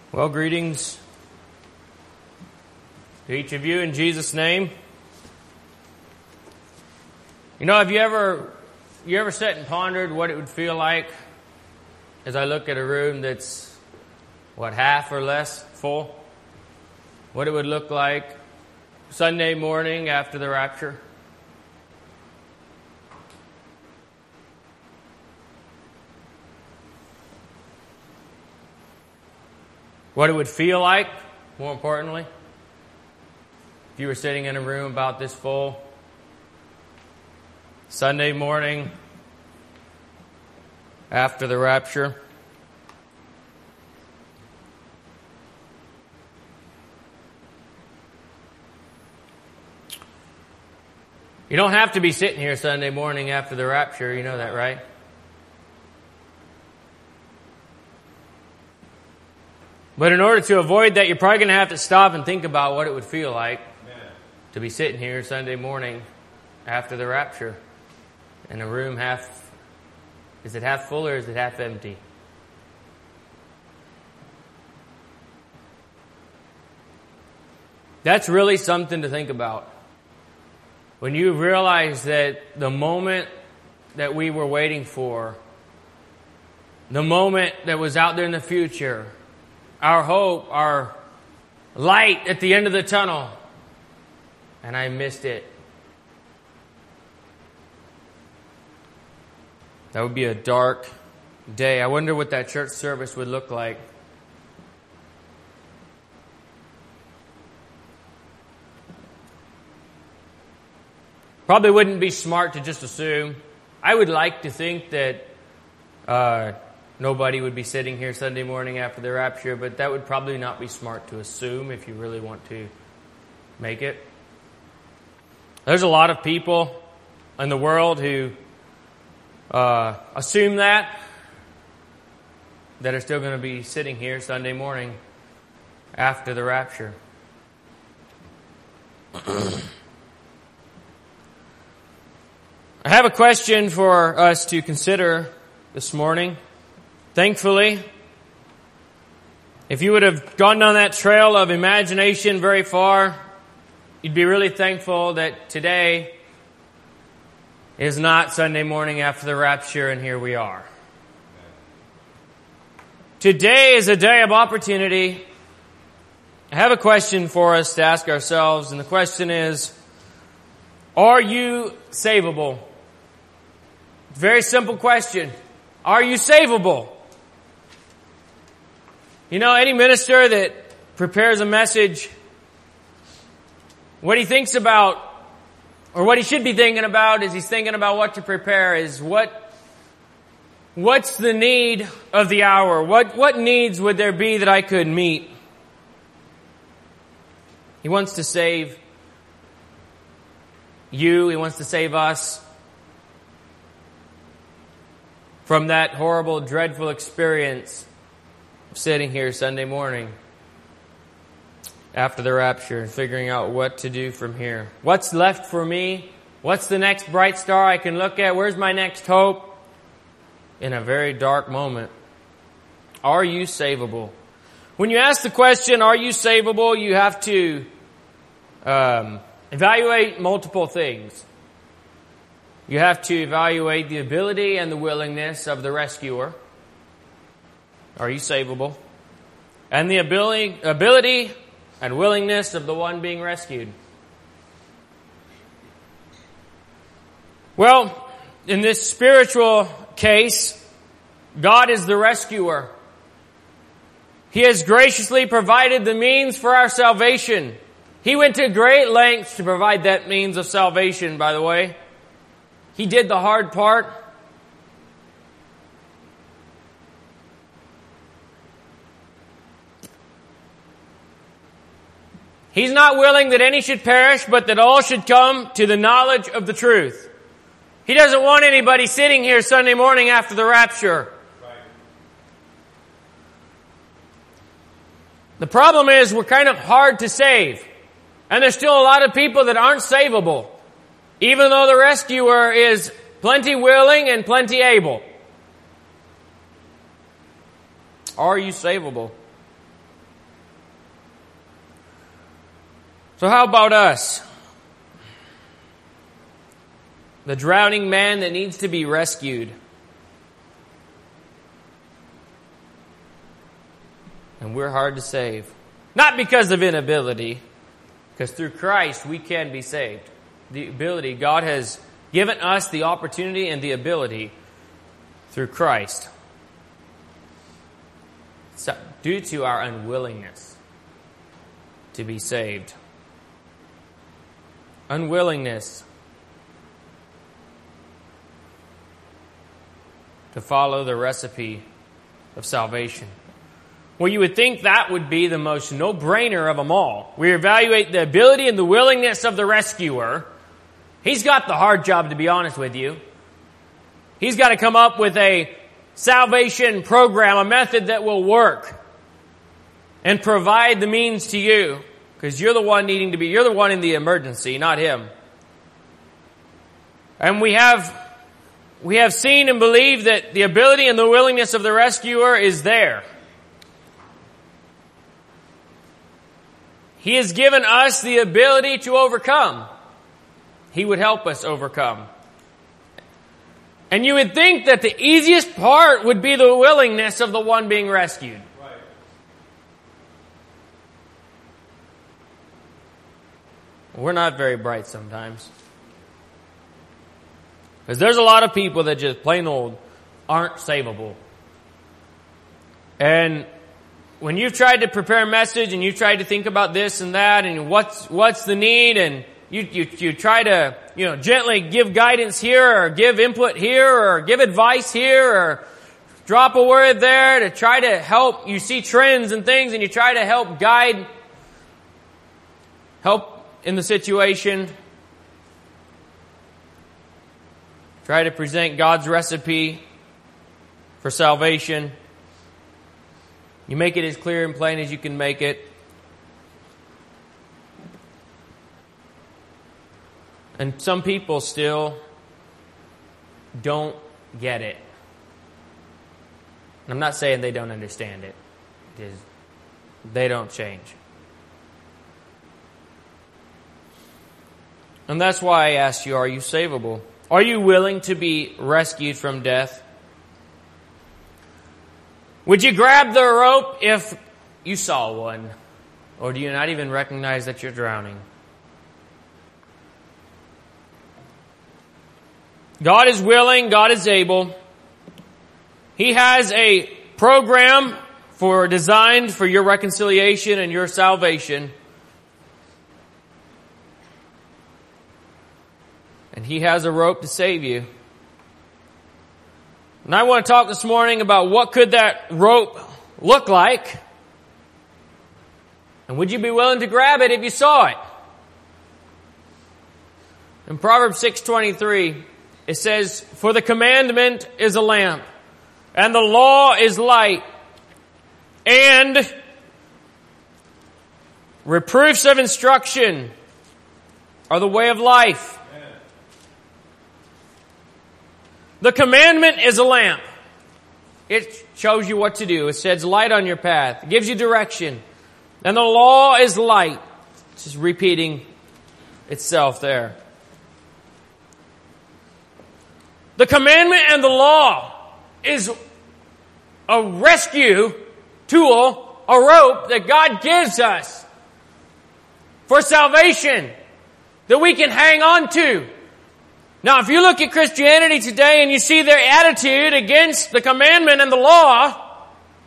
Well, greetings to each of you in Jesus' name. You know, have you ever sat and pondered what it would feel like as I look at a room that's, half or less full? What it would look like Sunday morning after the rapture? What it would feel like, more importantly, if you were sitting in a room about this full, Sunday morning after the rapture. You don't have to be sitting here Sunday morning after the rapture, you know that, right? But in order to avoid that, you're probably going to have to stop and think about what it would feel like to be sitting here Sunday morning after the rapture in a room is it half full or is it half empty? That's really something to think about. When you realize that the moment that we were waiting for, the moment that was out there in the future, our hope, our light at the end of the tunnel, and I missed it. That would be a dark day. I wonder what that church service would look like. Probably wouldn't be smart to just assume. I would like to think that nobody would be sitting here Sunday morning after the rapture, but that would probably not be smart to assume if you really want to make it. There's a lot of people in the world who assume that are still going to be sitting here Sunday morning after the rapture. I have a question for us to consider this morning. Thankfully, if you would have gone down that trail of imagination very far, you'd be really thankful that today is not Sunday morning after the rapture, and here we are. Today is a day of opportunity. I have a question for us to ask ourselves, and the question is, are you savable? Very simple question. Are you savable? You know, any minister that prepares a message, what he thinks about, or what he should be thinking about as he's thinking about what to prepare is what's the need of the hour? What needs would there be that I could meet? He wants to save you. He wants to save us from that horrible, dreadful experience of sitting here Sunday morning after the rapture and figuring out what to do from here. What's left for me? What's the next bright star I can look at? Where's my next hope? In a very dark moment. Are you savable? When you ask the question, are you savable, you have to evaluate multiple things. You have to evaluate the ability and the willingness of the rescuer. Are you savable? And the ability and willingness of the one being rescued. Well, in this spiritual case, God is the rescuer. He has graciously provided the means for our salvation. He went to great lengths to provide that means of salvation, by the way. He did the hard part. He's not willing that any should perish, but that all should come to the knowledge of the truth. He doesn't want anybody sitting here Sunday morning after the rapture. Right. The problem is we're kind of hard to save. And there's still a lot of people that aren't savable, even though the rescuer is plenty willing and plenty able. Are you savable? So how about us? The drowning man that needs to be rescued. And we're hard to save. Not because of inability, because through Christ we can be saved. The ability, God has given us the opportunity and the ability through Christ. So, due to our unwillingness to be saved. Unwillingness to follow the recipe of salvation. Well, you would think that would be the most no-brainer of them all. We evaluate the ability and the willingness of the rescuer. He's got the hard job, to be honest with you. He's got to come up with a salvation program, a method that will work and provide the means to you, because you're the one you're the one in the emergency, not him. And we have seen and believed that the ability and the willingness of the rescuer is there. He has given us the ability to overcome. He would help us overcome. And you would think that the easiest part would be the willingness of the one being rescued. Right. We're not very bright sometimes. Because there's a lot of people that just plain old aren't savable. And when you've tried to prepare a message and you've tried to think about this and that and what's the need, and you try to, gently give guidance here or give input here or give advice here or drop a word there to try to help. You see trends and things and you try to help help in the situation. Try to present God's recipe for salvation. You make it as clear and plain as you can make it. And some people still don't get it. And I'm not saying they don't understand it. They don't change. And that's why I asked you, are you savable? Are you willing to be rescued from death? Would you grab the rope if you saw one? Or do you not even recognize that you're drowning? God is willing, God is able. He has a program designed for your reconciliation and your salvation. And He has a rope to save you. And I want to talk this morning about what could that rope look like? And would you be willing to grab it if you saw it? In Proverbs 6:23, it says, "For the commandment is a lamp, and the law is light, and reproofs of instruction are the way of life." The commandment is a lamp. It shows you what to do. It sheds light on your path. It gives you direction. And the law is light. It's just repeating itself there. The commandment and the law is a rescue tool, a rope that God gives us for salvation that we can hang on to. Now, if you look at Christianity today and you see their attitude against the commandment and the law,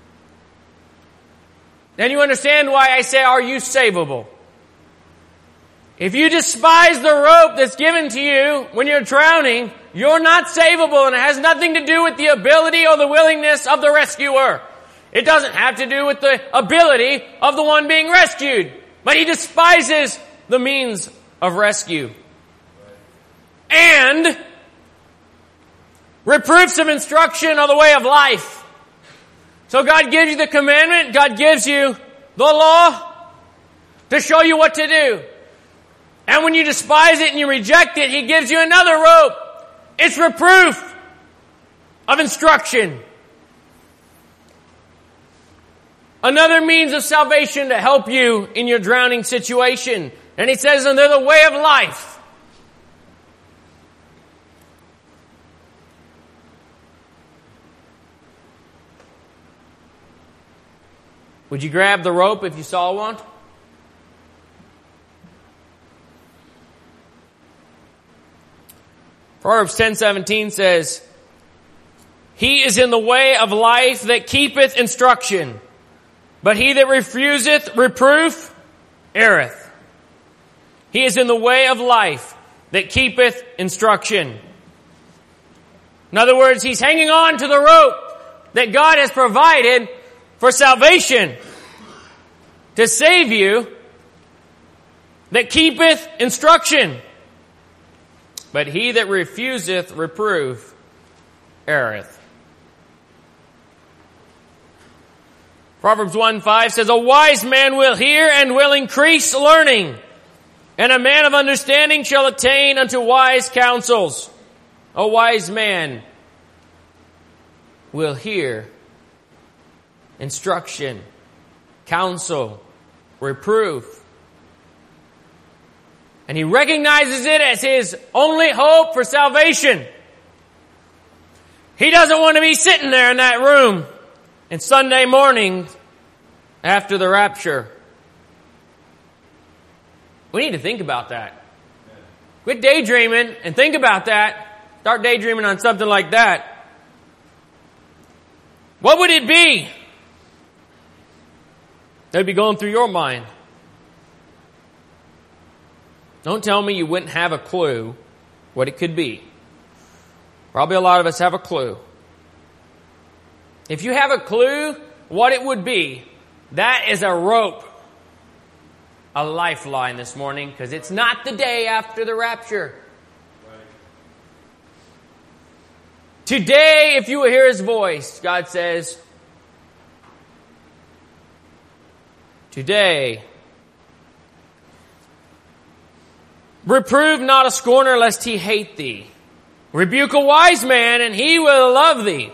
then you understand why I say, are you savable? If you despise the rope that's given to you when you're drowning, you're not savable, and it has nothing to do with the ability or the willingness of the rescuer. It doesn't have to do with the ability of the one being rescued, but he despises the means of rescue. And reproofs of instruction are the way of life. So God gives you the commandment, God gives you the law to show you what to do. And when you despise it and you reject it, He gives you another rope. It's reproof of instruction. Another means of salvation to help you in your drowning situation. And he says, and they're the way of life. Would you grab the rope if you saw one? Proverbs 10:17 says, he is in the way of life that keepeth instruction, but he that refuseth reproof erreth. He is in the way of life that keepeth instruction. In other words, he's hanging on to the rope that God has provided for salvation, to save you, that keepeth instruction. But he that refuseth reproof erreth. Proverbs 1:5 says, a wise man will hear and will increase learning, and a man of understanding shall attain unto wise counsels. A wise man will hear instruction, counsel, reproof. And he recognizes it as his only hope for salvation. He doesn't want to be sitting there in that room on Sunday morning after the rapture. We need to think about that. Quit daydreaming and think about that. Start daydreaming on something like that. What would it be that'd be going through your mind? Don't tell me you wouldn't have a clue what it could be. Probably a lot of us have a clue. If you have a clue what it would be, that is a rope, a lifeline this morning, because it's not the day after the rapture. Right. Today, if you will hear his voice, God says, today, reprove not a scorner lest he hate thee. Rebuke a wise man and he will love thee.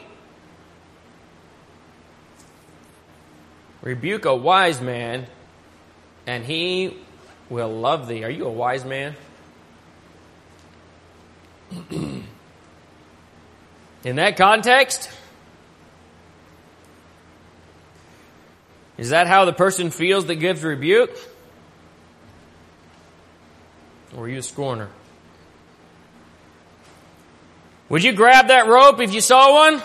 Rebuke a wise man and he will love thee. Are you a wise man? In that context, is that how the person feels that gives rebuke? Or are you a scorner? Would you grab that rope if you saw one?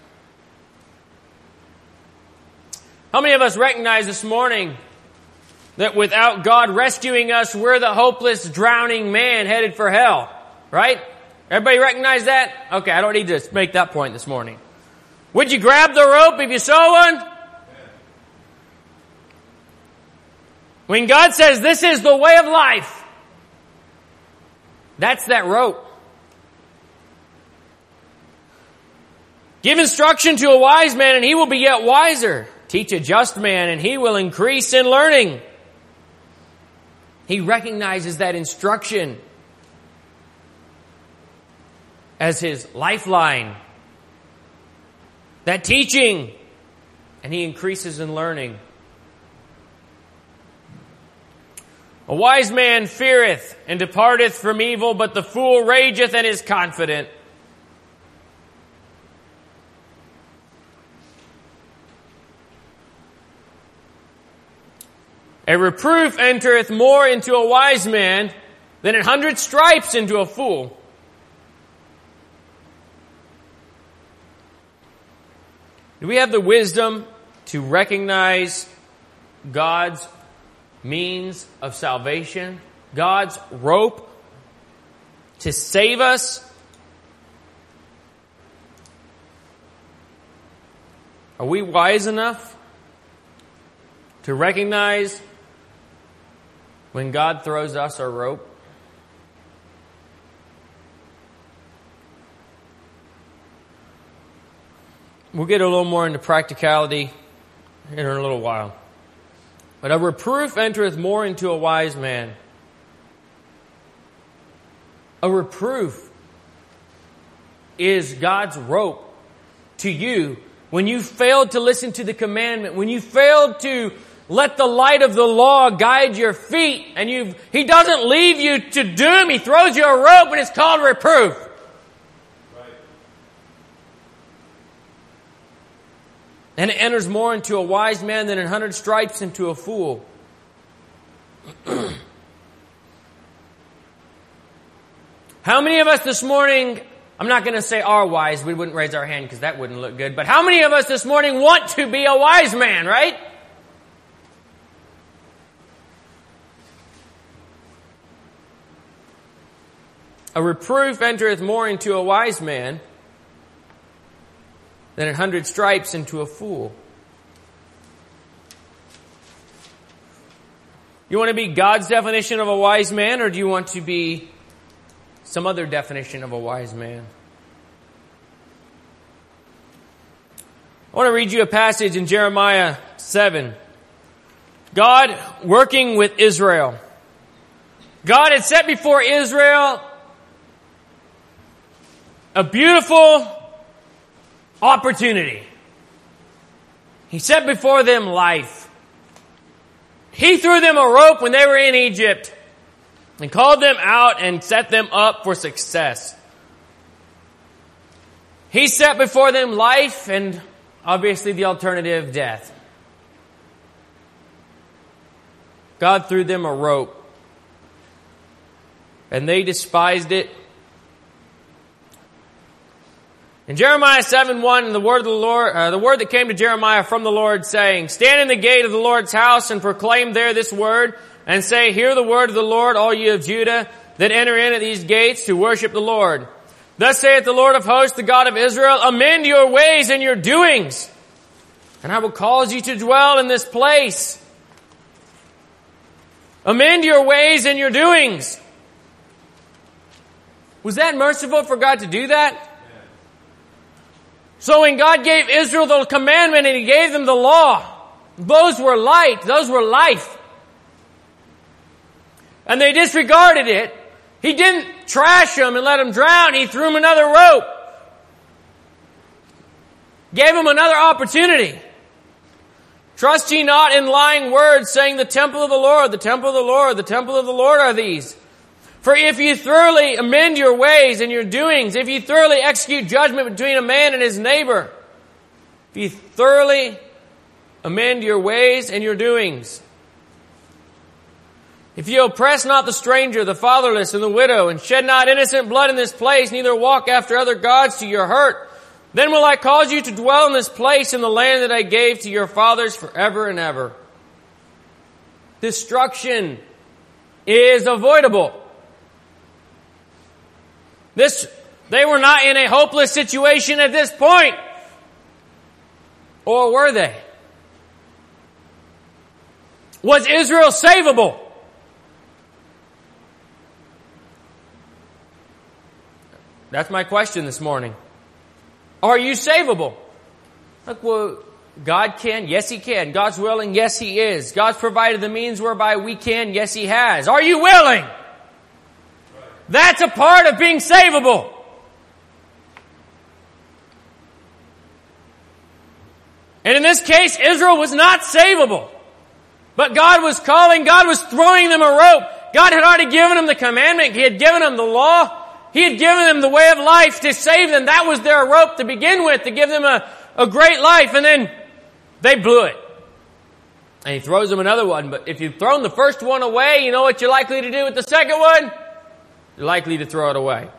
How many of us recognize this morning that without God rescuing us, we're the hopeless, drowning man headed for hell? Right? Everybody recognize that? Okay, I don't need to make that point this morning. Would you grab the rope if you saw one? When God says this is the way of life, that's that rope. Give instruction to a wise man and he will be yet wiser. Teach a just man and he will increase in learning. He recognizes that instruction as his lifeline, that teaching, and he increases in learning. A wise man feareth and departeth from evil, but the fool rageth and is confident. A reproof entereth more into a wise man than 100 stripes into a fool. Do we have the wisdom to recognize God's means of salvation, God's rope to save us? Are we wise enough to recognize when God throws us a rope? We'll get a little more into practicality in a little while. But a reproof entereth more into a wise man. A reproof is God's rope to you when you failed to listen to the commandment, when you failed to let the light of the law guide your feet. And He doesn't leave you to doom. He throws you a rope and it's called reproof. Right. And it enters more into a wise man than 100 stripes into a fool. How many of us this morning, I'm not going to say are wise, we wouldn't raise our hand because that wouldn't look good, but how many of us this morning want to be a wise man, right? A reproof entereth more into a wise man than 100 stripes into a fool. You want to be God's definition of a wise man, or do you want to be some other definition of a wise man? I want to read you a passage in Jeremiah 7. God working with Israel. God had set before Israel a beautiful opportunity. He set before them life. He threw them a rope when they were in Egypt and called them out and set them up for success. He set before them life and obviously the alternative, death. God threw them a rope and they despised it. In Jeremiah 7:1, the word of the Lord, the word that came to Jeremiah from the Lord, saying, "Stand in the gate of the Lord's house and proclaim there this word, and say, Hear the word of the Lord, all you of Judah, that enter in at these gates to worship the Lord. Thus saith the Lord of hosts, the God of Israel, amend your ways and your doings, and I will cause you to dwell in this place." Amend your ways and your doings. Was that merciful for God to do that? So when God gave Israel the commandment and He gave them the law, those were light, those were life. And they disregarded it. He didn't trash them and let them drown. He threw them another rope. Gave them another opportunity. Trust ye not in lying words, saying, the temple of the Lord, the temple of the Lord, the temple of the Lord are these. For if you thoroughly amend your ways and your doings, if you thoroughly execute judgment between a man and his neighbor, if you thoroughly amend your ways and your doings, if you oppress not the stranger, the fatherless, and the widow, and shed not innocent blood in this place, neither walk after other gods to your hurt, then will I cause you to dwell in this place in the land that I gave to your fathers forever and ever. Destruction is avoidable. They were not in a hopeless situation at this point. Or were they? Was Israel savable? That's my question this morning. Are you savable? Look, well, God can. Yes, He can. God's willing. Yes, He is. God's provided the means whereby we can. Yes, He has. Are you willing? That's a part of being savable. And in this case, Israel was not savable. But God was calling, God was throwing them a rope. God had already given them the commandment. He had given them the law. He had given them the way of life to save them. That was their rope to begin with, to give them a great life. And then they blew it. And He throws them another one. But if you've thrown the first one away, you know what you're likely to do with the second one? You're likely to throw it away.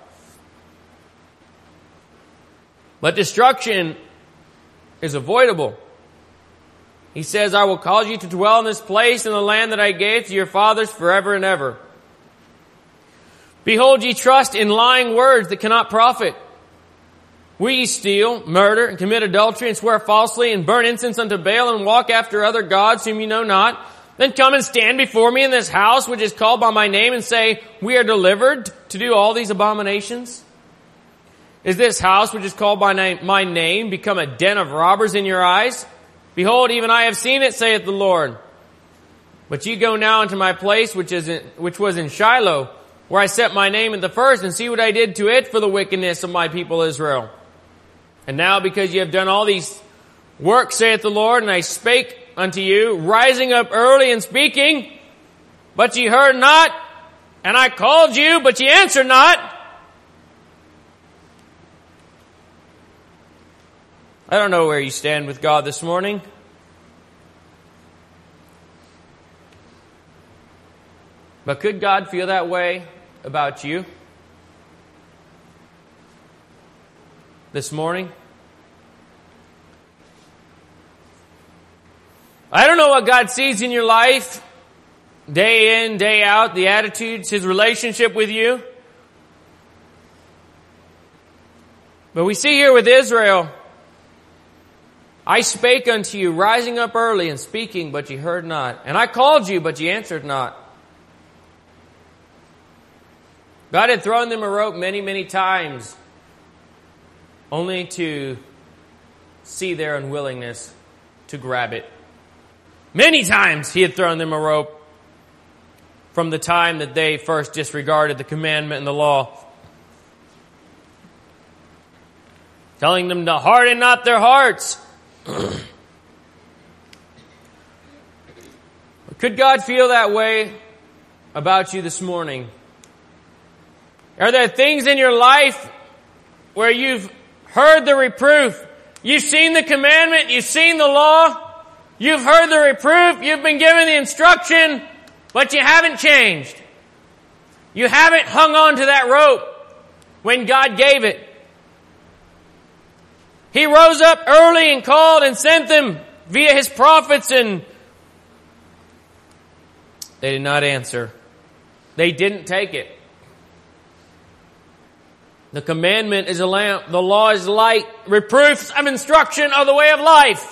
But destruction is avoidable. He says, I will cause you to dwell in this place in the land that I gave to your fathers forever and ever. Behold, ye trust in lying words that cannot profit. Will ye steal, murder, and commit adultery, and swear falsely, and burn incense unto Baal, and walk after other gods whom ye know not? Then come and stand before me in this house which is called by my name, and say, we are delivered to do all these abominations? Is this house which is called by my name become a den of robbers in your eyes? Behold, even I have seen it, saith the Lord. But ye go now into my place which was in Shiloh, where I set my name at the first, and see what I did to it for the wickedness of my people Israel. And now because ye have done all these works, saith the Lord, and I spake unto you, rising up early and speaking, but ye heard not, and I called you, but ye answered not. I don't know where you stand with God this morning. But could God feel that way about you this morning? I don't know what God sees in your life, day in, day out, the attitudes, His relationship with you. But we see here with Israel, I spake unto you, rising up early and speaking, but ye heard not. And I called you, but ye answered not. God had thrown them a rope many, many times, only to see their unwillingness to grab it. Many times He had thrown them a rope from the time that they first disregarded the commandment and the law, telling them to harden not their hearts. Could God feel that way about you this morning? Are there things in your life where you've heard the reproof? You've seen the commandment, you've seen the law, you've heard the reproof, you've been given the instruction, but you haven't changed. You haven't hung on to that rope when God gave it. He rose up early and called and sent them via His prophets, and they did not answer. They didn't take it. The commandment is a lamp. The law is light. Reproofs of instruction are the way of life.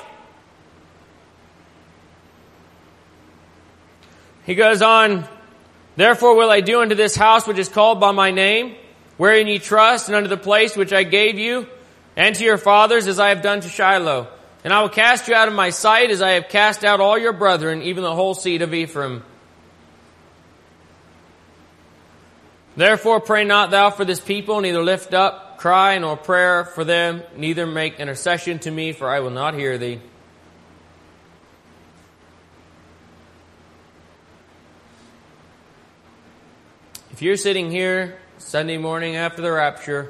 He goes on, therefore will I do unto this house which is called by my name, wherein ye trust, and unto the place which I gave you, and to your fathers, as I have done to Shiloh. And I will cast you out of my sight, as I have cast out all your brethren, even the whole seed of Ephraim. Therefore pray not thou for this people, neither lift up cry nor prayer for them, neither make intercession to me, for I will not hear thee. If you're sitting here Sunday morning after the rapture,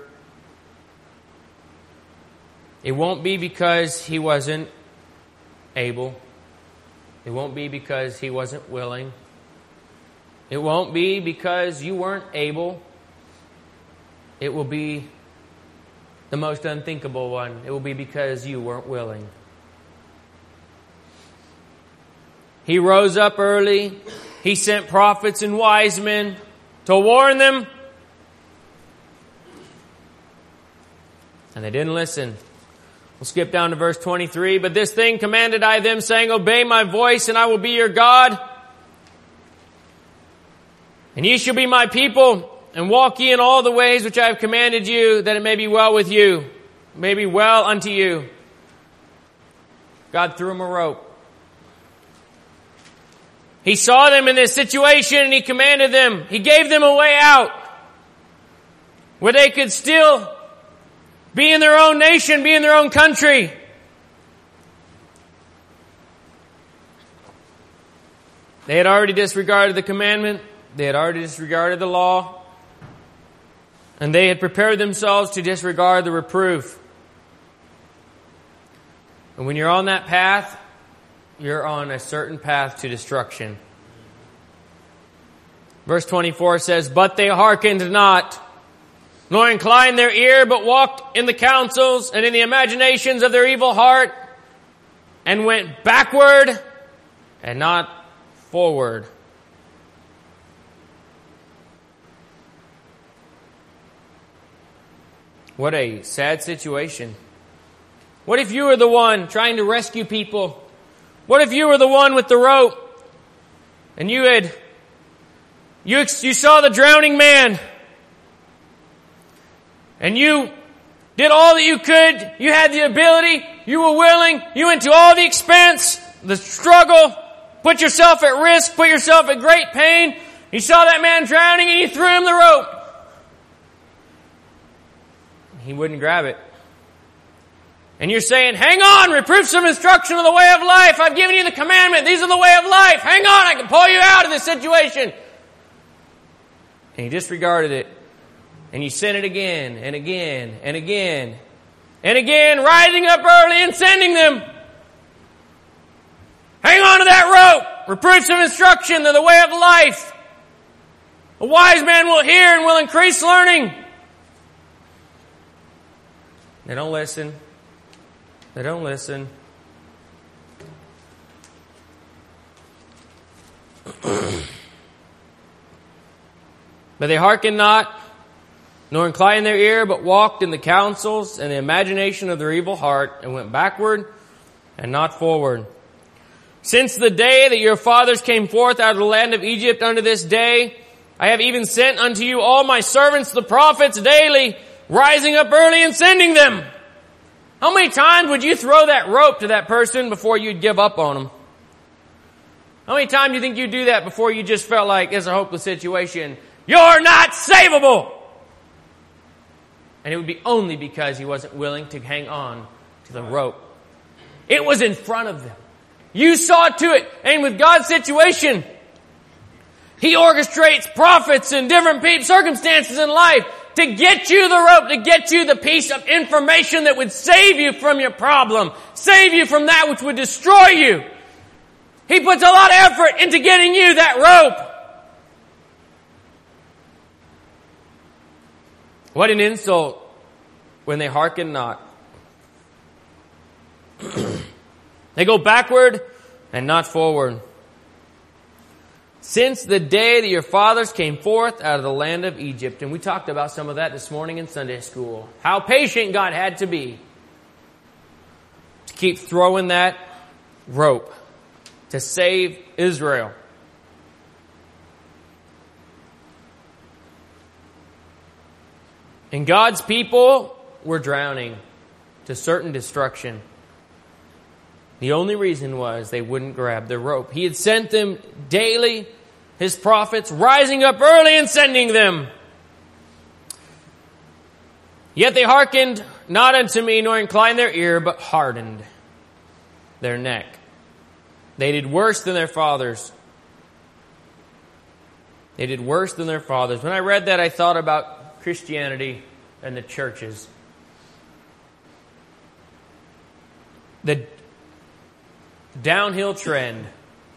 it won't be because He wasn't able. It won't be because He wasn't willing. It won't be because you weren't able. It will be the most unthinkable one. It will be because you weren't willing. He rose up early. He sent prophets and wise men to warn them. And they didn't listen. We'll skip down to verse 23. But this thing commanded I them, saying, obey my voice, and I will be your God. And ye shall be my people, and walk ye in all the ways which I have commanded you, that it may be well with you, may be well unto you. God threw them a rope. He saw them in this situation, and He commanded them. He gave them a way out, where they could still be in their own nation, be in their own country. They had already disregarded the commandment. They had already disregarded the law. And they had prepared themselves to disregard the reproof. And when you're on that path, you're on a certain path to destruction. Verse 24 says, but they hearkened not, nor inclined their ear, but walked in the counsels and in the imaginations of their evil heart, and went backward and not forward. What a sad situation. What if you were the one trying to rescue people? What if you were the one with the rope and you saw the drowning man and you did all that you could, you had the ability, you were willing, you went to all the expense, the struggle, put yourself at risk, put yourself at great pain. You saw that man drowning and you threw him the rope. He wouldn't grab it. And you're saying, hang on, reproofs of instruction of the way of life. I've given you the commandment. These are the way of life. Hang on, I can pull you out of this situation. And you disregarded it. And you sent it again and again and again and again, rising up early and sending them. Hang on to that rope. Reproofs of instruction, they're the way of life. A wise man will hear and will increase learning. They don't listen. They don't listen. But they hearkened not, nor inclined their ear, but walked in the counsels and the imagination of their evil heart, and went backward and not forward. Since the day that your fathers came forth out of the land of Egypt unto this day, I have even sent unto you all my servants, the prophets, daily, rising up early and sending them. How many times would you throw that rope to that person before you'd give up on them? How many times do you think you'd do that before you just felt like it's a hopeless situation? You're not savable! And it would be only because he wasn't willing to hang on to the rope. It was in front of them. You saw to it. And with God's situation, He orchestrates prophets and different circumstances in life to get you the rope, to get you the piece of information that would save you from your problem, save you from that which would destroy you. He puts a lot of effort into getting you that rope. What an insult when they hearken not. They go backward and not forward. Since the day that your fathers came forth out of the land of Egypt. And we talked about some of that this morning in Sunday school. How patient God had to be to keep throwing that rope to save Israel. And God's people were drowning to certain destruction. The only reason was they wouldn't grab the rope. He had sent them daily, His prophets, rising up early and sending them. Yet they hearkened not unto me, nor inclined their ear, but hardened their neck. They did worse than their fathers. They did worse than their fathers. When I read that, I thought about Christianity and the churches. The downhill trend.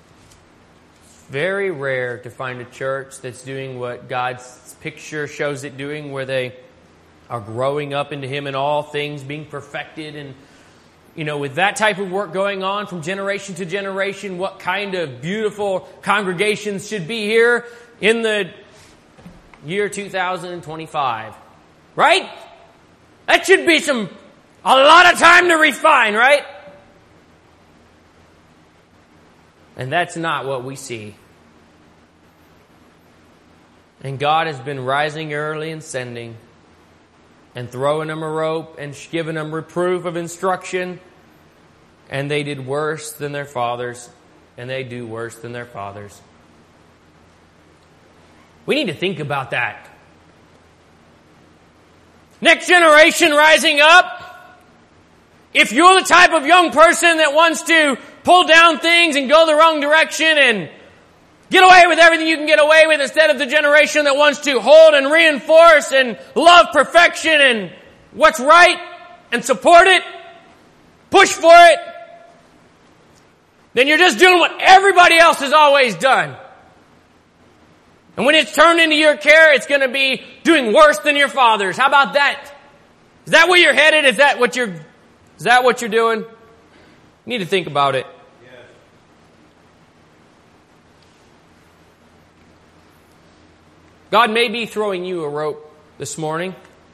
Very rare to find a church that's doing what God's picture shows it doing, where they are growing up into Him in all things, being perfected. And, with that type of work going on from generation to generation, what kind of beautiful congregations should be here in the year 2025. Right? That should be a lot of time to refine, right? And that's not what we see. And God has been rising early and sending, and throwing them a rope and giving them reproof of instruction. And they did worse than their fathers, and they do worse than their fathers. We need to think about that. Next generation rising up. If you're the type of young person that wants to pull down things and go the wrong direction and get away with everything you can get away with, instead of the generation that wants to hold and reinforce and love perfection and what's right and support it, push for it, then you're just doing what everybody else has always done. And when it's turned into your care, it's going to be doing worse than your fathers. How about that? Is that where you're headed? Is that what you're doing? You need to think about it. Yes. God may be throwing you a rope this morning.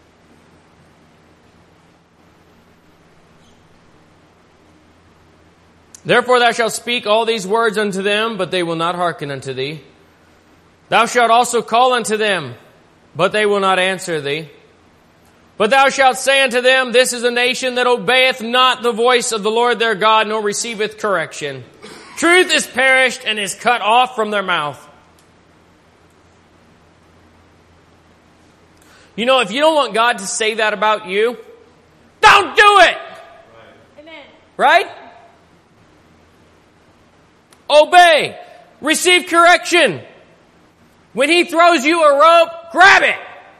Therefore thou shalt speak all these words unto them, but they will not hearken unto thee. Thou shalt also call unto them, but they will not answer thee. But thou shalt say unto them, this is a nation that obeyeth not the voice of the Lord their God, nor receiveth correction. Truth is perished and is cut off from their mouth. If you don't want God to say that about you, don't do it! Right. Right? Obey. Receive correction. When he throws you a rope, grab it.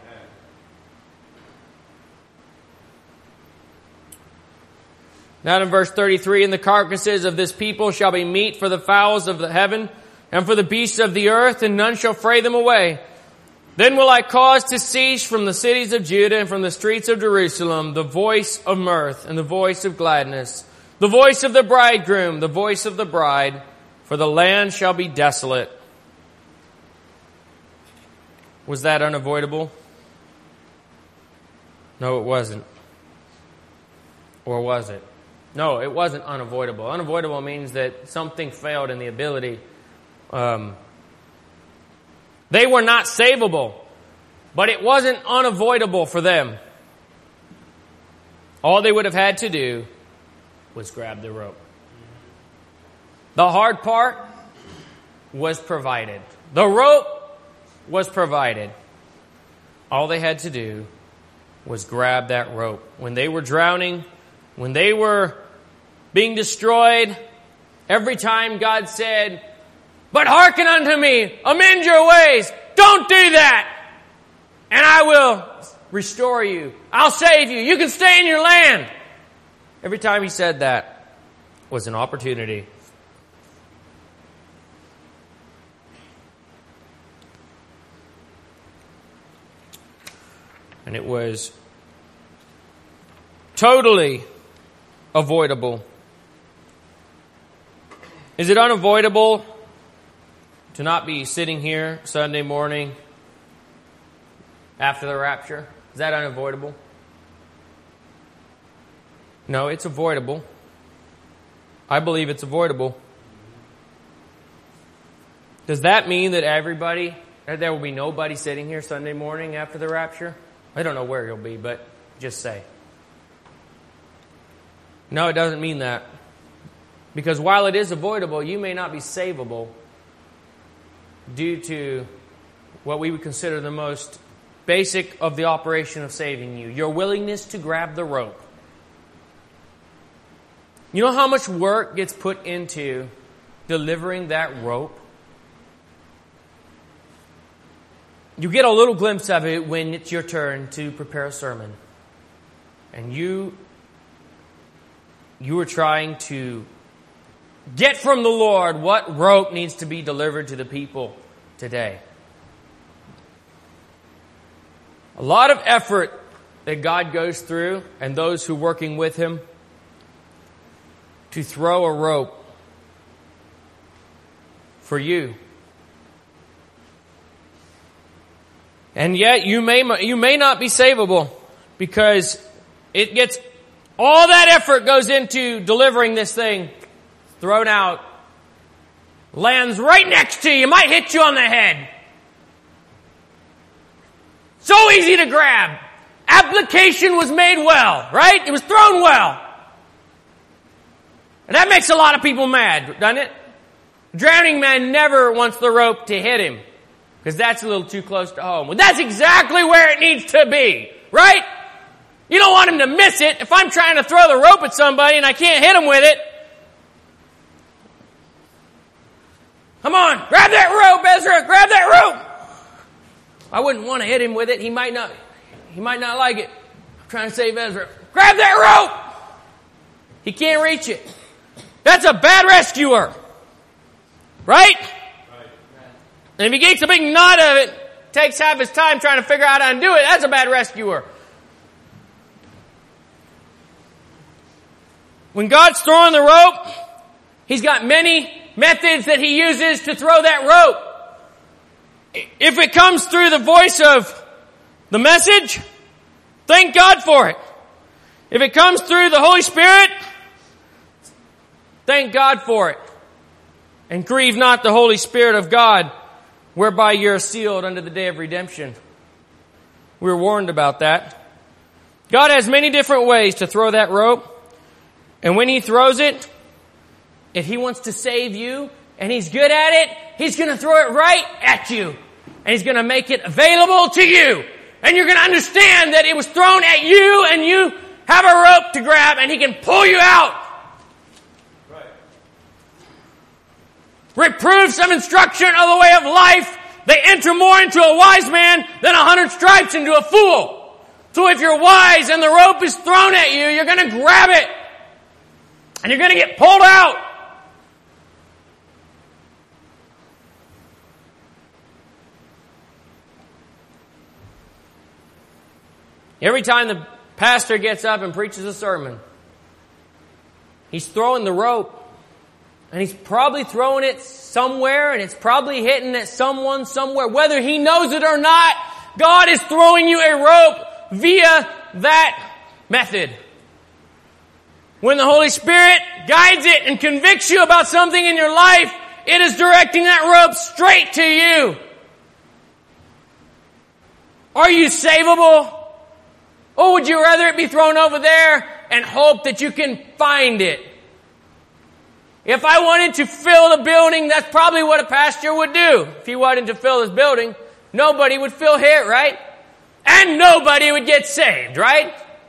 Now in verse 33, and the carcasses of this people shall be meat for the fowls of the heaven and for the beasts of the earth, and none shall fray them away. Then will I cause to cease from the cities of Judah and from the streets of Jerusalem the voice of mirth and the voice of gladness, the voice of the bridegroom, the voice of the bride, for the land shall be desolate. Was that unavoidable? No, it wasn't. Or was it? No, it wasn't unavoidable. Unavoidable means that something failed in the ability. They were not savable, but it wasn't unavoidable for them. All they would have had to do was grab the rope. The hard part was provided. The rope was provided. All they had to do was grab that rope. When they were drowning, when they were being destroyed, every time God said, "But hearken unto me, amend your ways, don't do that, and I will restore you. I'll save you. You can stay in your land." Every time he said that was an opportunity. And it was totally avoidable. Is it unavoidable to not be sitting here Sunday morning after the rapture? Is that unavoidable? No, it's avoidable. I believe it's avoidable. Does that mean that there will be nobody sitting here Sunday morning after the rapture? I don't know where you'll be, but just say. No, it doesn't mean that. Because while it is avoidable, you may not be savable due to what we would consider the most basic of the operation of saving you, your willingness to grab the rope. You know how much work gets put into delivering that rope? You get a little glimpse of it when it's your turn to prepare a sermon. And you are trying to get from the Lord what rope needs to be delivered to the people today. A lot of effort that God goes through, and those who are working with Him, to throw a rope for you. And yet you may not be savable because it gets, all that effort goes into delivering this thing, thrown out, lands right next to you, might hit you on the head. So easy to grab. Application was made well, right? It was thrown well. And that makes a lot of people mad, doesn't it? Drowning man never wants the rope to hit him, because that's a little too close to home. Well, that's exactly where it needs to be, right? You don't want him to miss it. If I'm trying to throw the rope at somebody and I can't hit him with it, come on, grab that rope, Ezra, grab that rope. I wouldn't want to hit him with it. He might not like it. I'm trying to save Ezra. Grab that rope. He can't reach it. That's a bad rescuer. Right? And if he gets a big knot of it, takes half his time trying to figure out how to do it, that's a bad rescuer. When God's throwing the rope, He's got many methods that He uses to throw that rope. If it comes through the voice of the message, thank God for it. If it comes through the Holy Spirit, thank God for it. And grieve not the Holy Spirit of God, whereby you're sealed unto the day of redemption. We were warned about that. God has many different ways to throw that rope. And when He throws it, if He wants to save you and He's good at it, He's going to throw it right at you. And He's going to make it available to you. And you're going to understand that it was thrown at you and you have a rope to grab and He can pull you out reproofs of instruction of the way of life, they enter more into a wise man than 100 stripes into a fool. So if you're wise and the rope is thrown at you, you're going to grab it. And you're going to get pulled out. Every time the pastor gets up and preaches a sermon, he's throwing the rope. And he's probably throwing it somewhere, and it's probably hitting at someone somewhere. Whether he knows it or not, God is throwing you a rope via that method. When the Holy Spirit guides it and convicts you about something in your life, it is directing that rope straight to you. Are you savable? Or would you rather it be thrown over there and hope that you can find it? If I wanted to fill the building, that's probably what a pastor would do. If he wanted to fill his building, nobody would fill here, right? And nobody would get saved, right?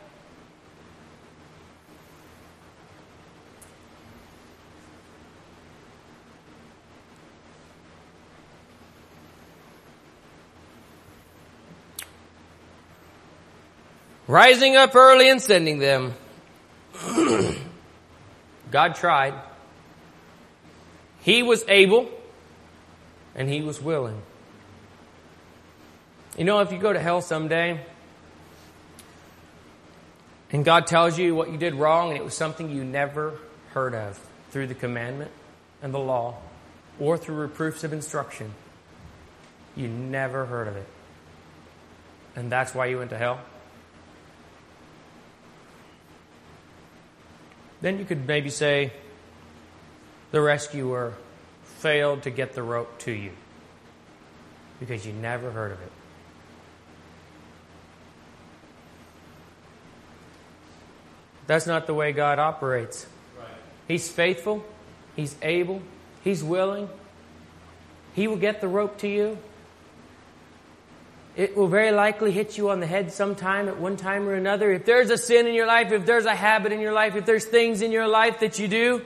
Rising up early and sending them. God tried. He was able, and he was willing. You know, if you go to hell someday, and God tells you what you did wrong, and it was something you never heard of through the commandment and the law, or through reproofs of instruction, you never heard of it. And that's why you went to hell. Then you could maybe say, the rescuer failed to get the rope to you because you never heard of it. That's not the way God operates. Right. He's faithful. He's able. He's willing. He will get the rope to you. It will very likely hit you on the head sometime at one time or another. If there's a sin in your life, if there's a habit in your life, if there's things in your life that you do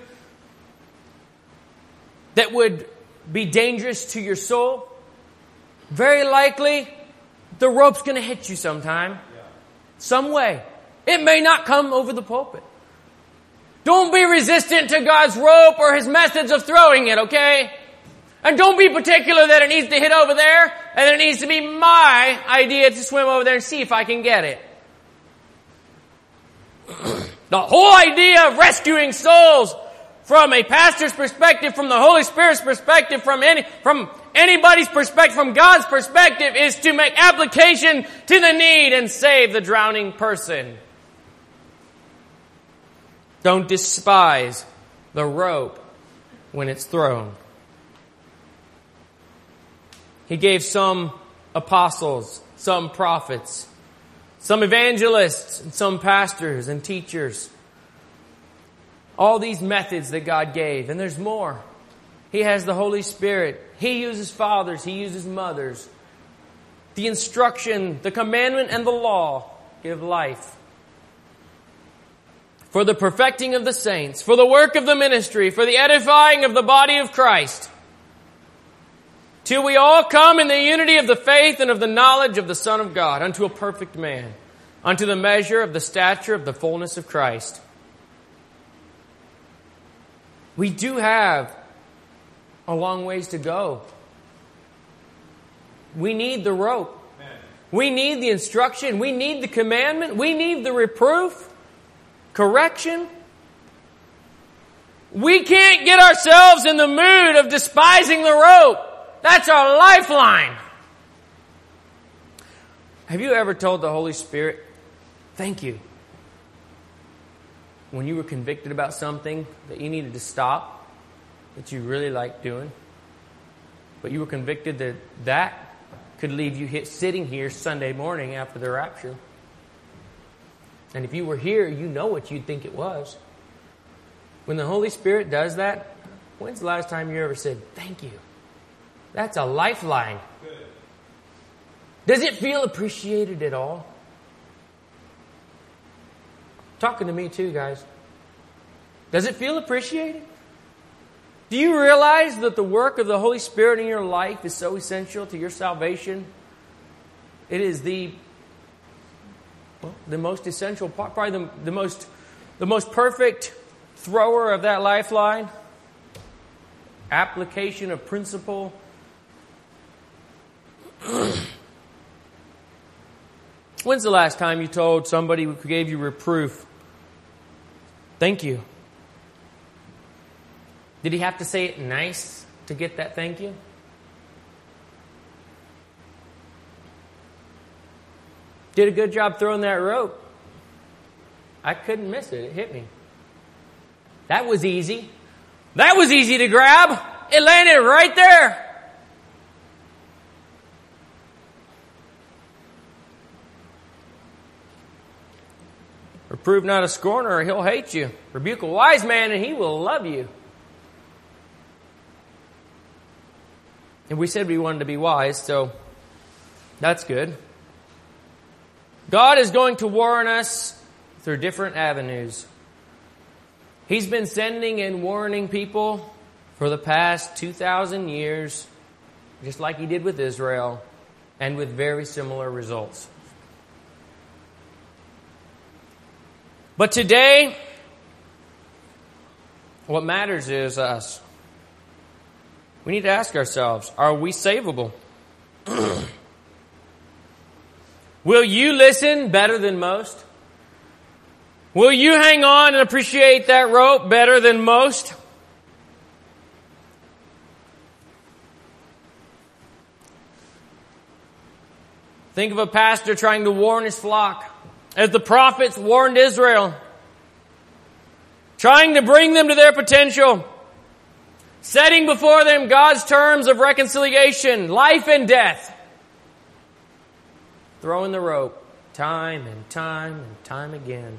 that would be dangerous to your soul, very likely the rope's going to hit you sometime, some way. It may not come over the pulpit. Don't be resistant to God's rope or His methods of throwing it, okay? And don't be particular that it needs to hit over there and it needs to be my idea to swim over there and see if I can get it. The whole idea of rescuing souls from a pastor's perspective, from the Holy Spirit's perspective, from anybody's perspective, from God's perspective, is to make application to the need and save the drowning person. Don't despise the rope when it's thrown. He gave some apostles, some prophets, some evangelists, and some pastors and teachers. All these methods that God gave. And there's more. He has the Holy Spirit. He uses fathers. He uses mothers. The instruction, the commandment, and the law give life. For the perfecting of the saints, for the work of the ministry, for the edifying of the body of Christ, till we all come in the unity of the faith and of the knowledge of the Son of God, unto a perfect man, unto the measure of the stature of the fullness of Christ. We do have a long ways to go. We need the rope. We need the instruction. We need the commandment. We need the reproof, correction. We can't get ourselves in the mood of despising the rope. That's our lifeline. Have you ever told the Holy Spirit, thank you, when you were convicted about something that you needed to stop, that you really liked doing, but you were convicted that that could leave you sitting here Sunday morning after the rapture? And if you were here, you know what you'd think it was. When the Holy Spirit does that, when's the last time you ever said, thank you? That's a lifeline. Good. Does it feel appreciated at all? Talking to me too, guys. Does it feel appreciated? Do you realize that the work of the Holy Spirit in your life is so essential to your salvation? It is the most essential part, probably the most perfect thrower of that lifeline. Application of principle. When's the last time you told somebody who gave you reproof, thank you? Did he have to say it nice to get that thank you? Did a good job throwing that rope. I couldn't miss it. It hit me. That was easy. That was easy to grab. It landed right there. Reprove not a scorner, or he'll hate you. Rebuke a wise man, and he will love you. And we said we wanted to be wise, so that's good. God is going to warn us through different avenues. He's been sending and warning people for the past 2,000 years, just like He did with Israel, and with very similar results. But today, what matters is us. We need to ask ourselves, are we savable? Will you listen better than most? Will you hang on and appreciate that rope better than most? Think of a pastor trying to warn his flock, as the prophets warned Israel, trying to bring them to their potential, setting before them God's terms of reconciliation, life and death, throwing the rope time and time and time again.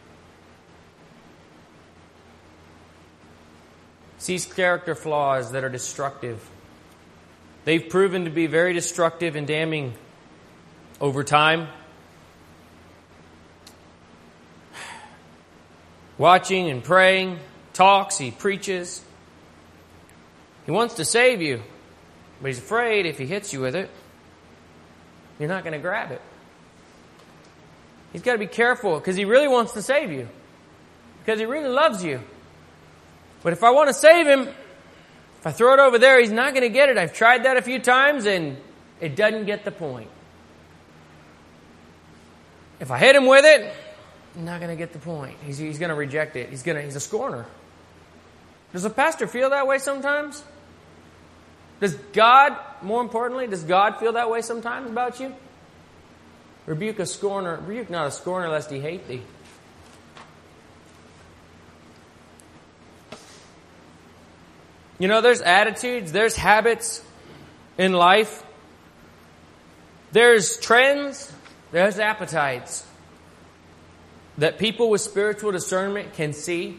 Sees character flaws that are destructive. They've proven to be very destructive and damning over time. Watching and praying, talks, he preaches. He wants to save you, but he's afraid if he hits you with it, you're not going to grab it. He's got to be careful because he really wants to save you, because he really loves you. But if I want to save him, if I throw it over there, he's not going to get it. I've tried that a few times and it doesn't get the point. If I hit him with it, he's not going to get the point. He's going to reject it. He's a scorner. Does a pastor feel that way sometimes? Does God, more importantly, does God feel that way sometimes about you? Rebuke a scorner. Rebuke not a scorner lest he hate thee. You know, there's attitudes, there's habits in life. There's trends, there's appetites that people with spiritual discernment can see.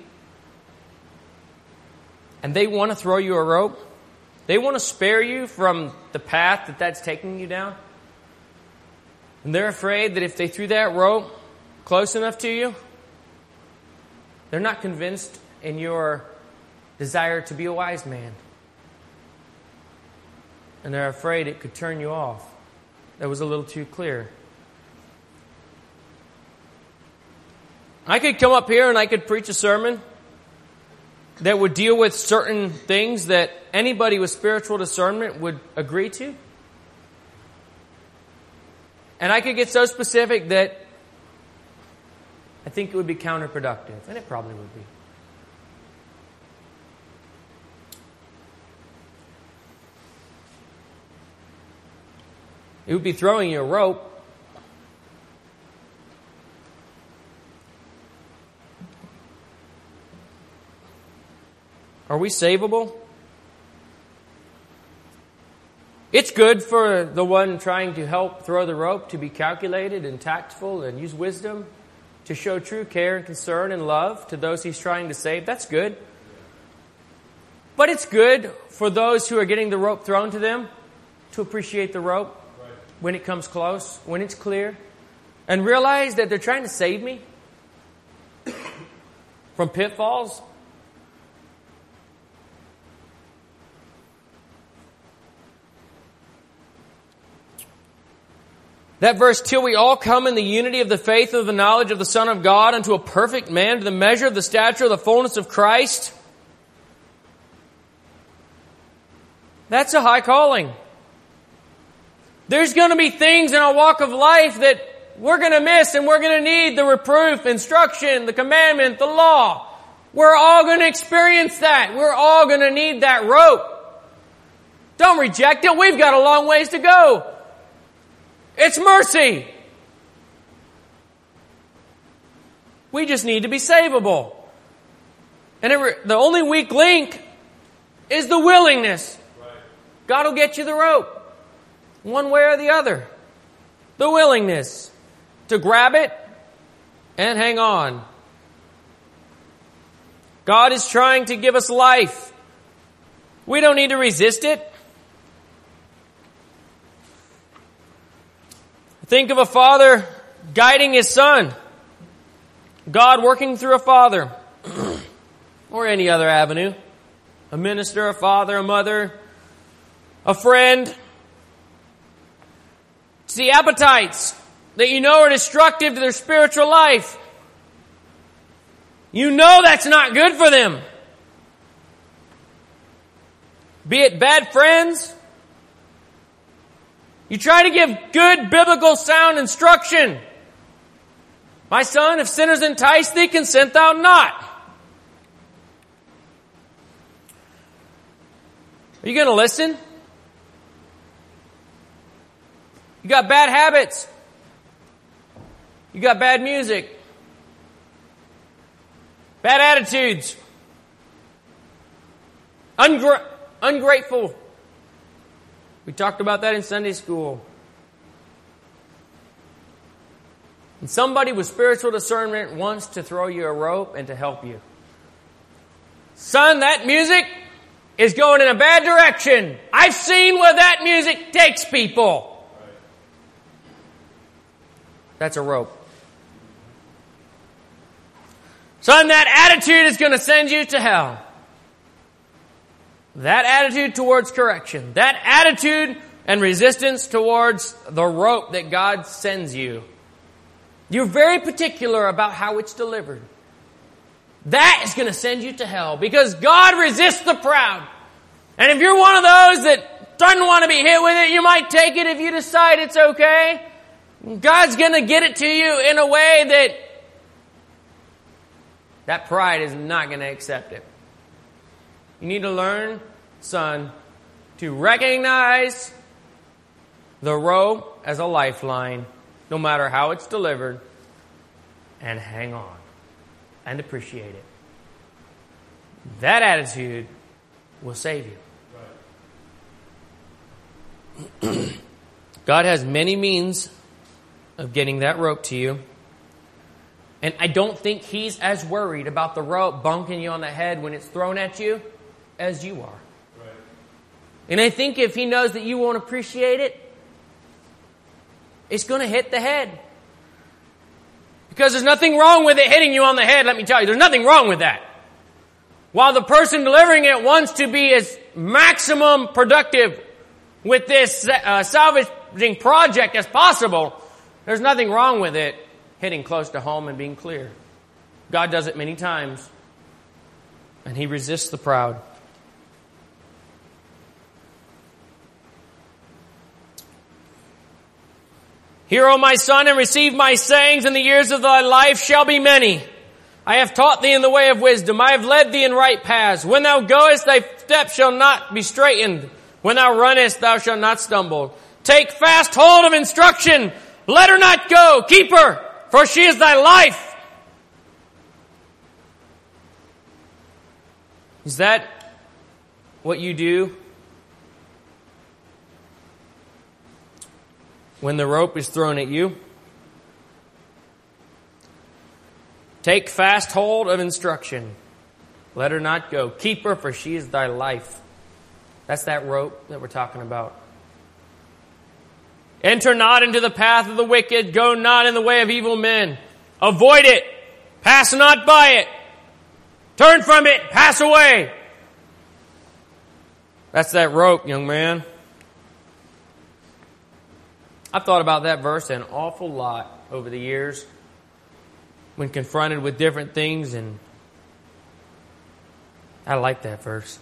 And they want to throw you a rope. They want to spare you from the path that's taking you down. And they're afraid that if they threw that rope close enough to you, they're not convinced in your desire to be a wise man. And they're afraid it could turn you off. That was a little too clear. I could come up here and I could preach a sermon that would deal with certain things that anybody with spiritual discernment would agree to. And I could get so specific that I think it would be counterproductive. And it probably would be. It would be throwing you a rope. Are we savable? It's good for the one trying to help throw the rope to be calculated and tactful and use wisdom to show true care and concern and love to those he's trying to save. That's good. But it's good for those who are getting the rope thrown to them to appreciate the rope when it comes close, when it's clear, and realize that they're trying to save me from pitfalls. That verse, till we all come in the unity of the faith of the knowledge of the Son of God unto a perfect man, to the measure of the stature of the fullness of Christ. That's a high calling. There's going to be things in our walk of life that we're going to miss, and we're going to need the reproof, instruction, the commandment, the law. We're all going to experience that. We're all going to need that rope. Don't reject it. We've got a long ways to go. It's mercy. We just need to be savable. And the only weak link is the willingness. God will get you the rope, one way or the other. The willingness to grab it and hang on. God is trying to give us life. We don't need to resist it. Think of a father guiding his son. God working through a father. Or any other avenue. A minister, a father, a mother, a friend. It's the appetites that you know are destructive to their spiritual life. You know that's not good for them. Be it bad friends. You try to give good, biblical, sound instruction. My son, if sinners entice thee, consent thou not. Are you going to listen? You got bad habits. You got bad music. Bad attitudes. Ungrateful. We talked about that in Sunday school. And somebody with spiritual discernment wants to throw you a rope and to help you. Son, that music is going in a bad direction. I've seen where that music takes people. That's a rope. Son, that attitude is going to send you to hell. That attitude towards correction. That attitude and resistance towards the rope that God sends you. You're very particular about how it's delivered. That is going to send you to hell because God resists the proud. And if you're one of those that doesn't want to be hit with it, you might take it if you decide it's okay. God's going to get it to you in a way that pride is not going to accept it. You need to learn, son, to recognize the rope as a lifeline, no matter how it's delivered, and hang on and appreciate it. That attitude will save you. God has many means of getting that rope to you. And I don't think He's as worried about the rope bonking you on the head when it's thrown at you as you are. Right. And I think if He knows that you won't appreciate it, it's going to hit the head. Because there's nothing wrong with it hitting you on the head, let me tell you. There's nothing wrong with that. While the person delivering it wants to be as maximum productive with this salvaging project as possible, there's nothing wrong with it hitting close to home and being clear. God does it many times, and He resists the proud. Hear, O my son, and receive my sayings, and the years of thy life shall be many. I have taught thee in the way of wisdom. I have led thee in right paths. When thou goest, thy steps shall not be straitened. When thou runnest, thou shalt not stumble. Take fast hold of instruction. Let her not go. Keep her, for she is thy life. Is that what you do when the rope is thrown at you? Take fast hold of instruction. Let her not go. Keep her, for she is thy life. That's that rope that we're talking about. Enter not into the path of the wicked. Go not in the way of evil men. Avoid it. Pass not by it. Turn from it. Pass away. That's that rope, young man. I've thought about that verse an awful lot over the years when confronted with different things, and I like that verse.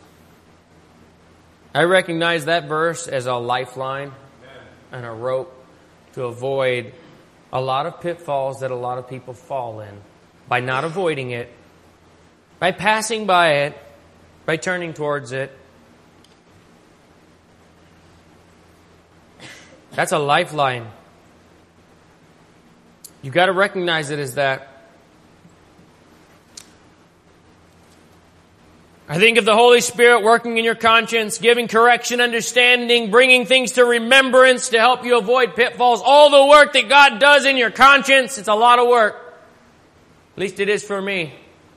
I recognize that verse as a lifeline and a rope to avoid a lot of pitfalls that a lot of people fall in by not avoiding it, by passing by it, by turning towards it. That's a lifeline. You've got to recognize it as that. I think of the Holy Spirit working in your conscience, giving correction, understanding, bringing things to remembrance to help you avoid pitfalls. All the work that God does in your conscience, it's a lot of work. At least it is for me.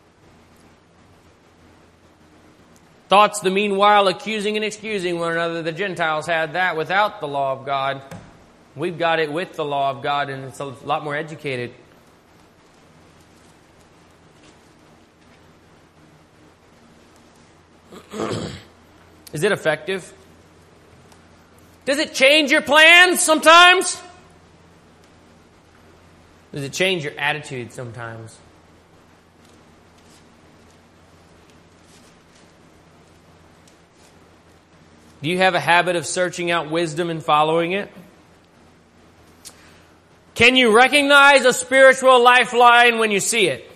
Thoughts, the meanwhile, accusing and excusing one another. The Gentiles had that without the law of God. We've got it with the law of God, and it's a lot more educated. Is it effective? Does it change your plans sometimes? Does it change your attitude sometimes? Do you have a habit of searching out wisdom and following it? Can you recognize a spiritual lifeline when you see it?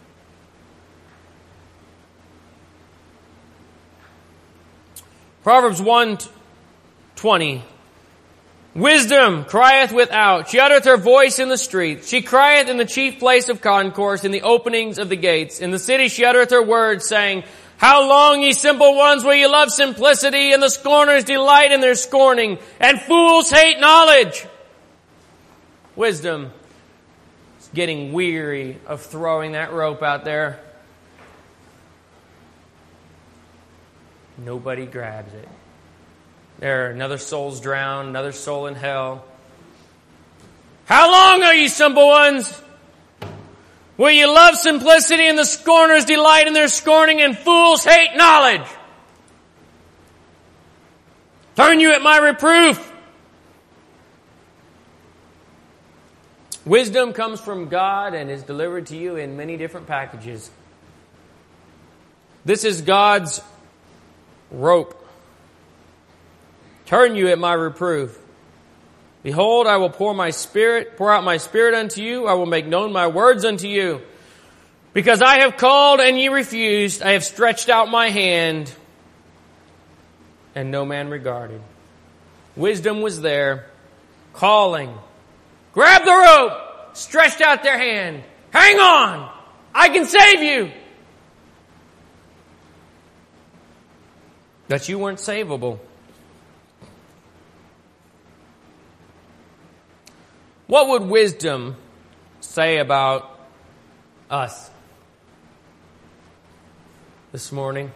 Proverbs 1:20. Wisdom crieth without. She uttereth her voice in the streets. She crieth in the chief place of concourse, in the openings of the gates. In the city she uttereth her words, saying, How long, ye simple ones, will ye love simplicity, and the scorners delight in their scorning, and fools hate knowledge? Wisdom is getting weary of throwing that rope out there. Nobody grabs it. There, another soul's drowned, another soul in hell. How long are you simple ones? Will you love simplicity, and the scorners delight in their scorning, and fools hate knowledge? Turn you at my reproof. Wisdom comes from God and is delivered to you in many different packages. This is God's rope. Turn you at my reproof. Behold, I will pour out my spirit unto you. I will make known my words unto you. Because I have called and ye refused, I have stretched out my hand, and no man regarded. Wisdom was there, calling. Grab the rope, stretched out their hand. Hang on, I can save you. But you weren't savable. What would wisdom say about us this morning?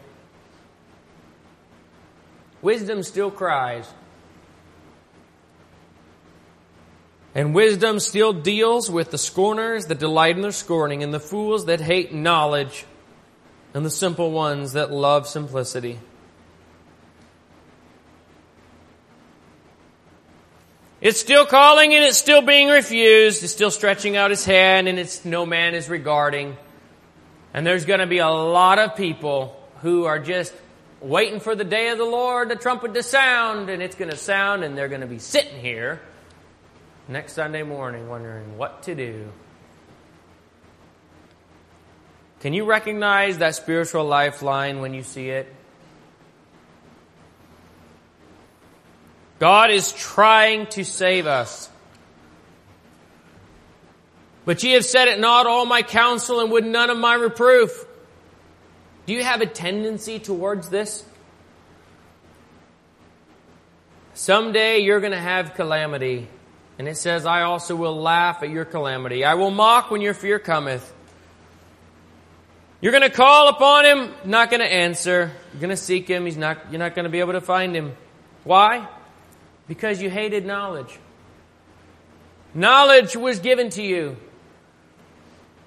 Wisdom still cries. And wisdom still deals with the scorners that delight in their scorning, and the fools that hate knowledge, and the simple ones that love simplicity. It's still calling, and it's still being refused. It's still stretching out his hand, and it's no man is regarding. And there's going to be a lot of people who are just waiting for the day of the Lord, the trumpet to sound, and it's going to sound, and they're going to be sitting here next Sunday morning wondering what to do. Can you recognize that spiritual lifeline when you see it? God is trying to save us. But ye have said it not, all my counsel, and would none of my reproof. Do you have a tendency towards this? Someday you're going to have calamity. And it says, I also will laugh at your calamity. I will mock when your fear cometh. You're going to call upon him, not going to answer. You're going to seek him, you're not going to be able to find him. Why? Because you hated knowledge. Knowledge was given to you.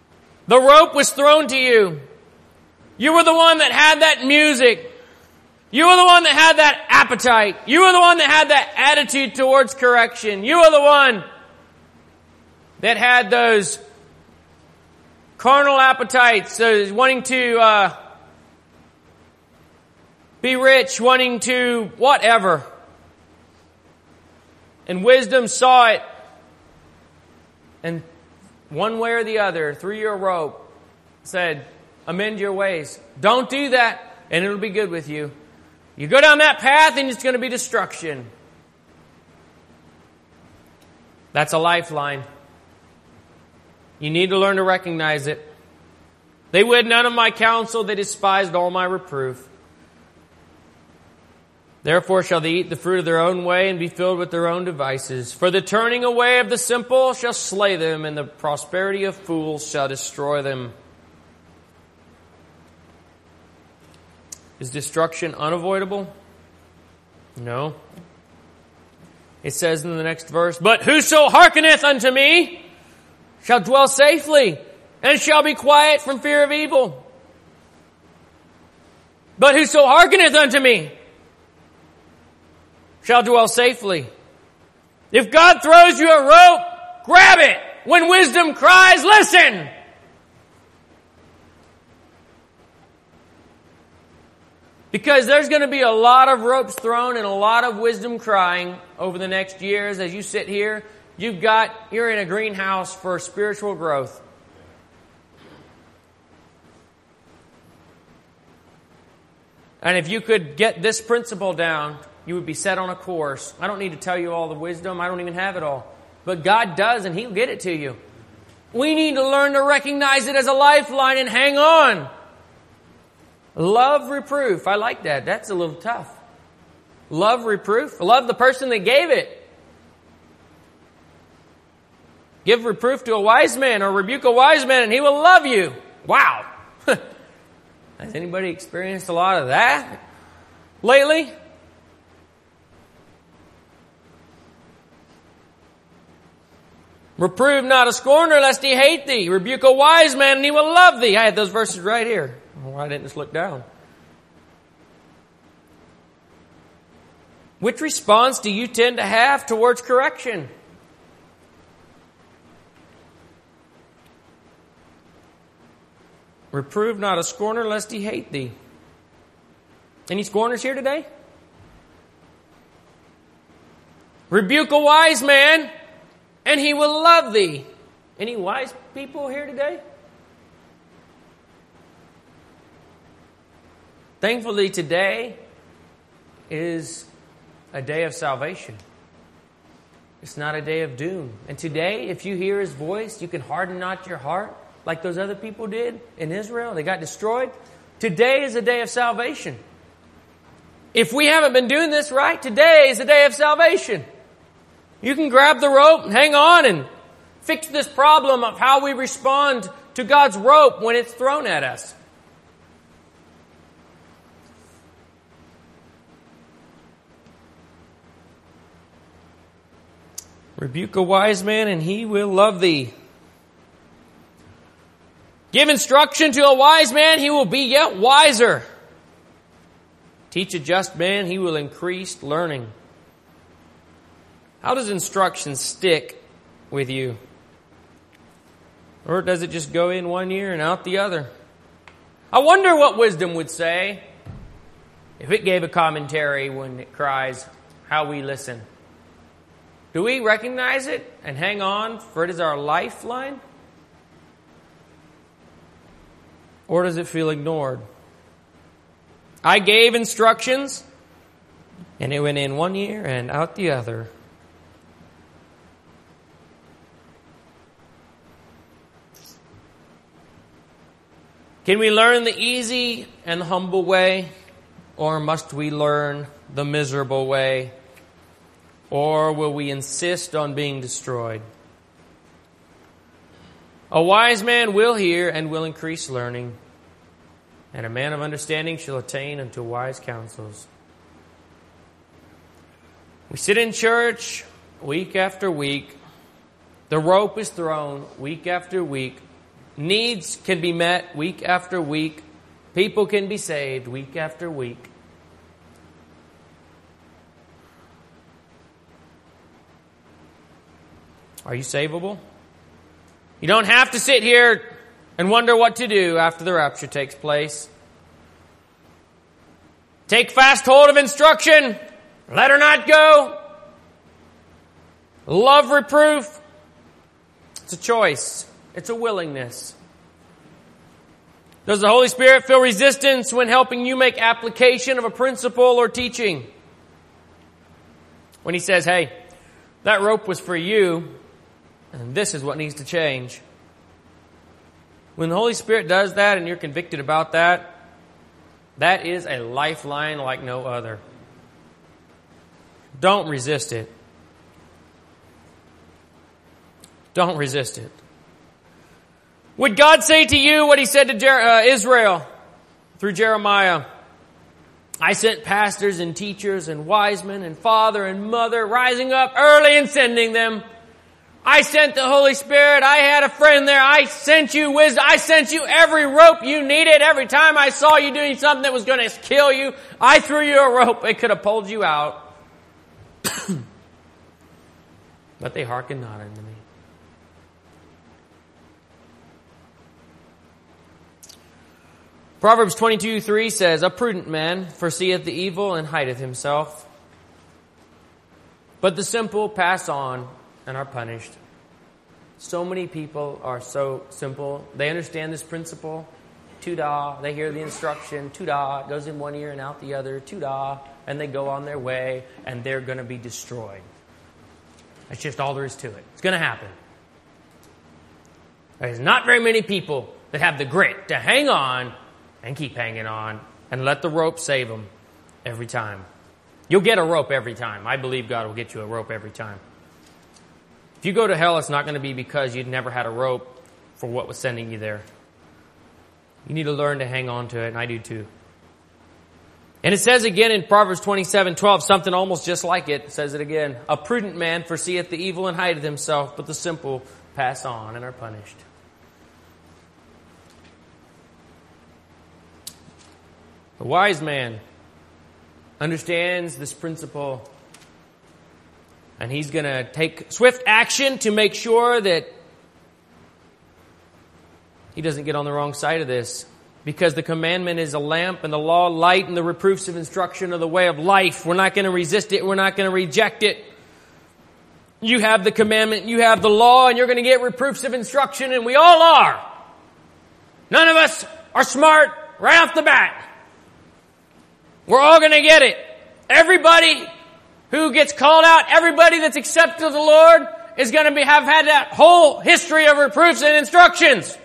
The rope was thrown to you. You were the one that had that music. You are the one that had that appetite. You are the one that had that attitude towards correction. You are the one that had those carnal appetites, those wanting to be rich, wanting to whatever. And wisdom saw it, and one way or the other, threw you a rope, said, amend your ways. Don't do that, and it'll be good with you. You go down that path, and it's going to be destruction. That's a lifeline. You need to learn to recognize it. They would none of my counsel, they despised all my reproof. Therefore shall they eat the fruit of their own way and be filled with their own devices. For the turning away of the simple shall slay them, and the prosperity of fools shall destroy them. Is destruction unavoidable? No. It says in the next verse, but whoso hearkeneth unto me shall dwell safely, and shall be quiet from fear of evil. But whoso hearkeneth unto me shall dwell safely. If God throws you a rope, grab it. When wisdom cries, listen. Because there's going to be a lot of ropes thrown and a lot of wisdom crying over the next years. As you sit here, you're in a greenhouse for spiritual growth. And if you could get this principle down, you would be set on a course. I don't need to tell you all the wisdom. I don't even have it all. But God does, and He'll get it to you. We need to learn to recognize it as a lifeline and hang on. Love reproof. I like that. That's a little tough. Love reproof. Love the person that gave it. Give reproof to a wise man or rebuke a wise man and he will love you. Wow. Has anybody experienced a lot of that lately? Reprove not a scorner lest he hate thee. Rebuke a wise man and he will love thee. I had those verses right here. Why didn't I just look down? Which response do you tend to have towards correction? Reprove not a scorner lest he hate thee. Any scorners here today? Rebuke a wise man and he will love thee. Any wise people here today? Thankfully, today is a day of salvation. It's not a day of doom. And today, if you hear His voice, you can harden not your heart like those other people did in Israel. They got destroyed. Today is a day of salvation. If we haven't been doing this right, today is a day of salvation. You can grab the rope and hang on and fix this problem of how we respond to God's rope when it's thrown at us. Rebuke a wise man and he will love thee. Give instruction to a wise man, he will be yet wiser. Teach a just man, he will increase learning. How does instruction stick with you? Or does it just go in one ear and out the other? I wonder what wisdom would say if it gave a commentary when it cries, how we listen. Do we recognize it and hang on, for it is our lifeline? Or does it feel ignored? I gave instructions, and it went in one ear and out the other. Can we learn the easy and the humble way, or must we learn the miserable way? Or will we insist on being destroyed? A wise man will hear and will increase learning, and a man of understanding shall attain unto wise counsels. We sit in church week after week. The rope is thrown week after week. Needs can be met week after week. People can be saved week after week. Are you savable? You don't have to sit here and wonder what to do after the rapture takes place. Take fast hold of instruction. Let her not go. Love reproof. It's a choice. It's a willingness. Does the Holy Spirit feel resistance when helping you make application of a principle or teaching? When He says, hey, that rope was for you, and this is what needs to change. When the Holy Spirit does that and you're convicted about that, that is a lifeline like no other. Don't resist it. Don't resist it. Would God say to you what He said to Israel through Jeremiah? I sent pastors and teachers and wise men and father and mother rising up early and sending them. I sent the Holy Spirit. I had a friend there. I sent you wisdom. I sent you every rope you needed. Every time I saw you doing something that was going to kill you, I threw you a rope. It could have pulled you out. But they hearkened not unto me. Proverbs 22:3 says, a prudent man foreseeth the evil and hideth himself. But the simple pass on and are punished. So many people are so simple. They understand this principle. Tudah. They hear the instruction. Tudah. It goes in one ear and out the other. Tudah. And they go on their way and they're going to be destroyed. That's just all there is to it. It's going to happen. There's not very many people that have the grit to hang on and keep hanging on and let the rope save them every time. You'll get a rope every time. I believe God will get you a rope every time. If you go to hell, it's not going to be because you'd never had a rope for what was sending you there. You need to learn to hang on to it, and I do too. And it says again in Proverbs 27:12, something almost just like it. It says it again. A prudent man foreseeth the evil and hideth himself, but the simple pass on and are punished. The wise man understands this principle, and he's going to take swift action to make sure that he doesn't get on the wrong side of this. Because the commandment is a lamp and the law light, and the reproofs of instruction are the way of life. We're not going to resist it. We're not going to reject it. You have the commandment, you have the law, and you're going to get reproofs of instruction, and we all are. None of us are smart right off the bat. We're all going to get it. Everybody who gets called out, everybody that's accepted the Lord is going to have had that whole history of reproofs and instructions.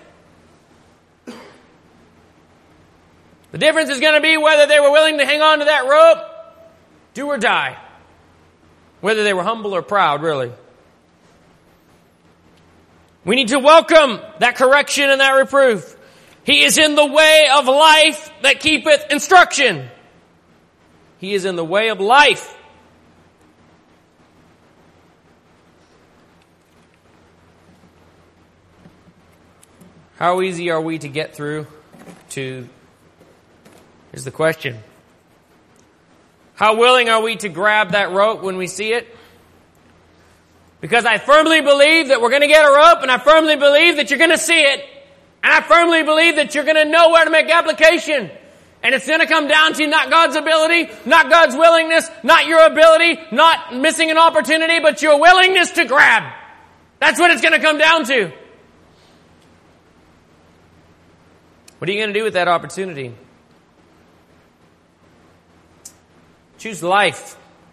The difference is going to be whether they were willing to hang on to that rope, do or die. Whether they were humble or proud, really. We need to welcome that correction and that reproof. He is in the way of life that keepeth instruction. He is in the way of life. How easy are we to get through to... Here's the question. How willing are we to grab that rope when we see it? Because I firmly believe that we're going to get a rope, and I firmly believe that you're going to see it, and I firmly believe that you're going to know where to make application. And it's going to come down to not God's ability, not God's willingness, not your ability, not missing an opportunity, but your willingness to grab. That's what it's going to come down to. What are you going to do with that opportunity? Choose life.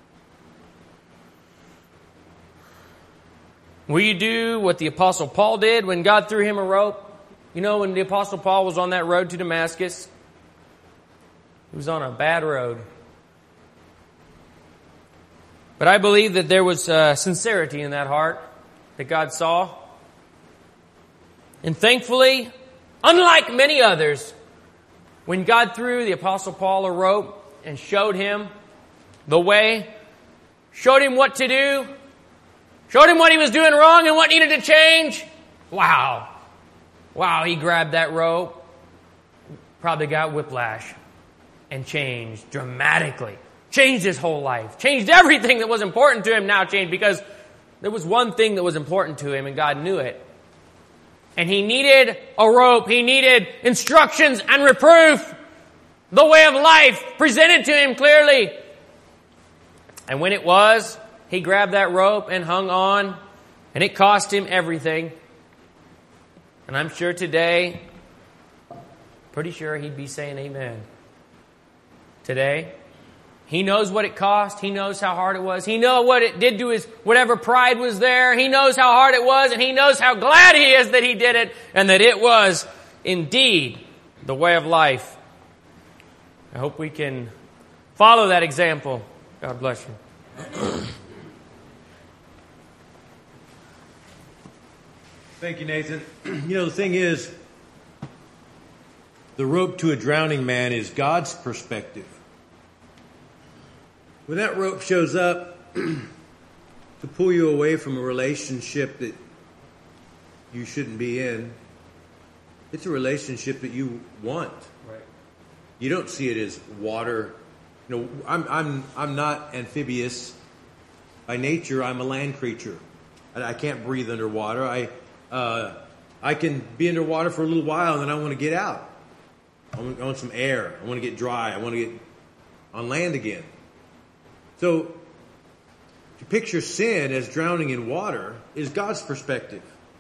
Will you do what the Apostle Paul did when God threw him a rope? You know, when the Apostle Paul was on that road to Damascus, he was on a bad road. But I believe that there was sincerity in that heart that God saw. And thankfully, unlike many others, when God threw the Apostle Paul a rope and showed him the way, showed him what to do, showed him what he was doing wrong and what needed to change. Wow, he grabbed that rope, probably got whiplash, and changed dramatically. Changed his whole life. Changed everything that was important to him now changed because There was one thing that was important to him, and God knew it. And he needed a rope. He needed instructions and reproof. The way of life presented to him clearly. And when it was, he grabbed that rope and hung on. And it cost him everything. And I'm sure today, pretty sure he'd be saying amen. Today, he knows what it cost. He knows how hard it was. He knows what it did to his, whatever pride was there. He knows how hard it was, and he knows how glad he is that he did it, and that it was indeed the way of life. I hope we can follow that example. God bless you. Thank you, Nathan. The thing is, the rope to a drowning man is God's perspective. When that rope shows up to pull you away from a relationship that you shouldn't be in, it's a relationship that you want. Right. You don't see it as water. I'm not amphibious by nature. I'm a land creature. I can't breathe underwater. I can be underwater for a little while and then I want to get out. I want some air. I want to get dry. I want to get on land again. So, to picture sin as drowning in water is God's perspective.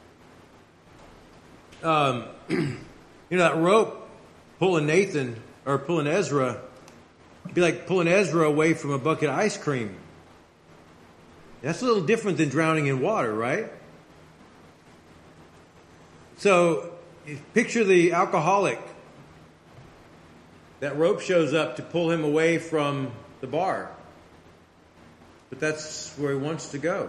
That rope pulling Nathan or pulling Ezra, it'd be like pulling Ezra away from a bucket of ice cream. That's a little different than drowning in water, right? So, picture the alcoholic. That rope shows up to pull him away from the bar. But that's where he wants to go.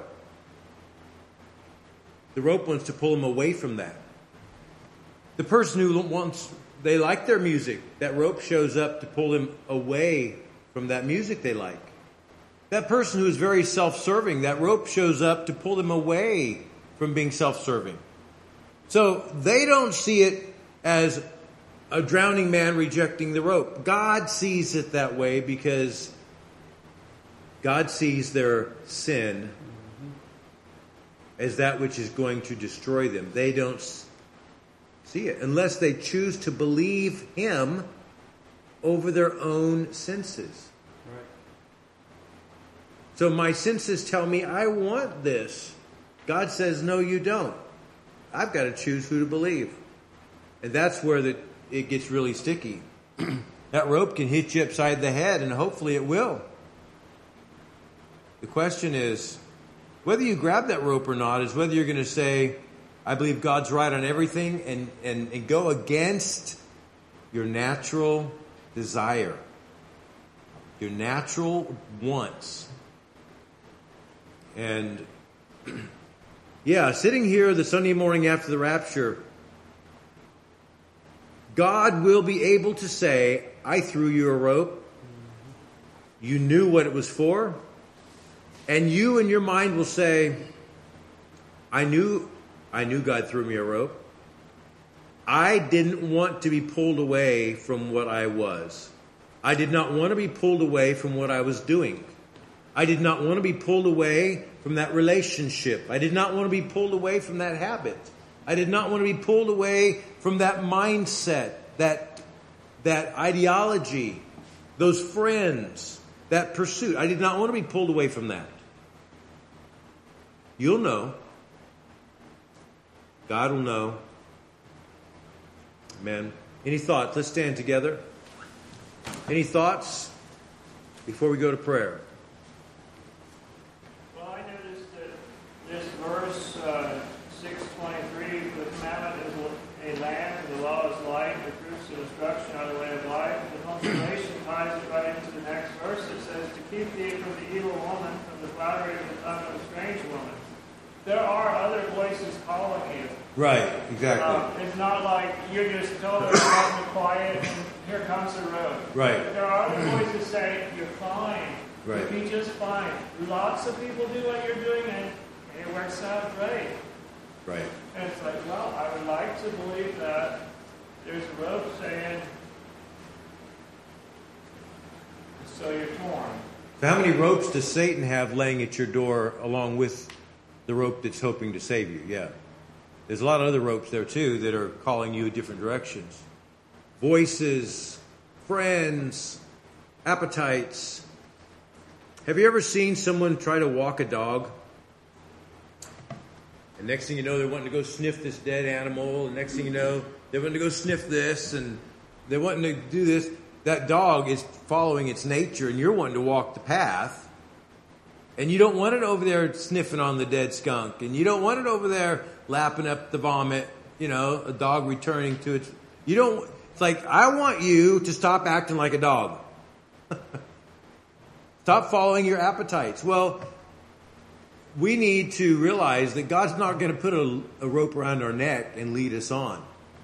The rope wants to pull him away from that. The person who they like their music, that rope shows up to pull them away from that music they like. That person who is very self-serving, that rope shows up to pull them away from being self-serving. So they don't see it as a drowning man rejecting the rope. God sees it that way because God sees their sin as that which is going to destroy them. They don't see it unless they choose to believe Him over their own senses. Right. So my senses tell me I want this. God says, no, you don't. I've got to choose who to believe. And that's where it gets really sticky. That rope can hit you upside the head, and hopefully it will. The question is, whether you grab that rope or not, is whether you're going to say, I believe God's right on everything, and go against your natural desire, your natural wants. And sitting here the Sunday morning after the rapture, God will be able to say, I threw you a rope. You knew what it was for. And you in your mind will say, I knew God threw me a rope. I didn't want to be pulled away from what I was. I did not want to be pulled away from what I was doing. I did not want to be pulled away from that relationship. I did not want to be pulled away from that habit. I did not want to be pulled away from that mindset, that ideology, those friends, that pursuit. I did not want to be pulled away from that. You'll know. God will know. Amen. Any thoughts? Let's stand together. Any thoughts before we go to prayer? Well, I noticed that this verse 6:23, the commandment is a lamp, and the law is light, the proofs of instruction are the way of life. The punctuation ties it right into the next verse. It says, to keep thee from the evil woman, from the flattery of the tongue of a strange woman. There are other voices calling you. Right, exactly. It's not like you're just told to be quiet and here comes the road. Right. There are other voices saying, you're fine. Right. You'll be just fine. Lots of people do what you're doing and it works out great. Right. And it's like, well, I would like to believe that there's a rope saying, so you're torn. So how many ropes does Satan have laying at your door along with the rope that's hoping to save you, yeah. There's a lot of other ropes there too that are calling you in different directions. Voices, friends, appetites. Have you ever seen someone try to walk a dog? And next thing you know, they're wanting to go sniff this dead animal. And next thing you know, they're wanting to go sniff this. And they're wanting to do this. That dog is following its nature, and you're wanting to walk the path. And you don't want it over there sniffing on the dead skunk. And you don't want it over there lapping up the vomit. You know, a dog returning to its... It's like, I want you to stop acting like a dog. Stop following your appetites. Well, we need to realize that God's not going to put a rope around our neck and lead us on.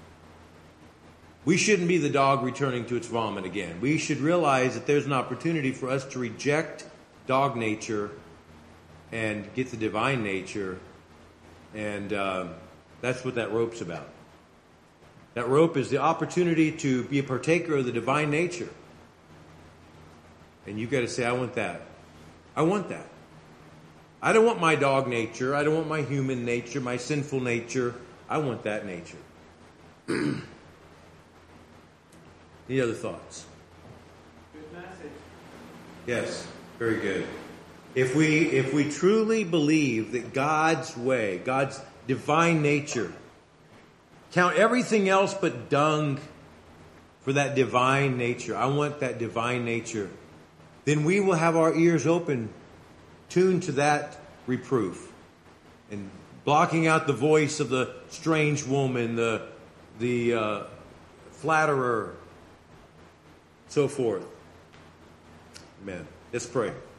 We shouldn't be the dog returning to its vomit again. We should realize that there's an opportunity for us to reject dog nature and get the divine nature. And that's what that rope's about. That rope is the opportunity to be a partaker of the divine nature. And you've got to say, I want that. I want that. I don't want my dog nature. I don't want my human nature, my sinful nature. I want that nature. Any other thoughts? Good message. Yes, very good. If we truly believe that God's way, God's divine nature, count everything else but dung for that divine nature. I want that divine nature. Then we will have our ears open, tuned to that reproof, and blocking out the voice of the strange woman, the flatterer, so forth. Amen. Let's pray.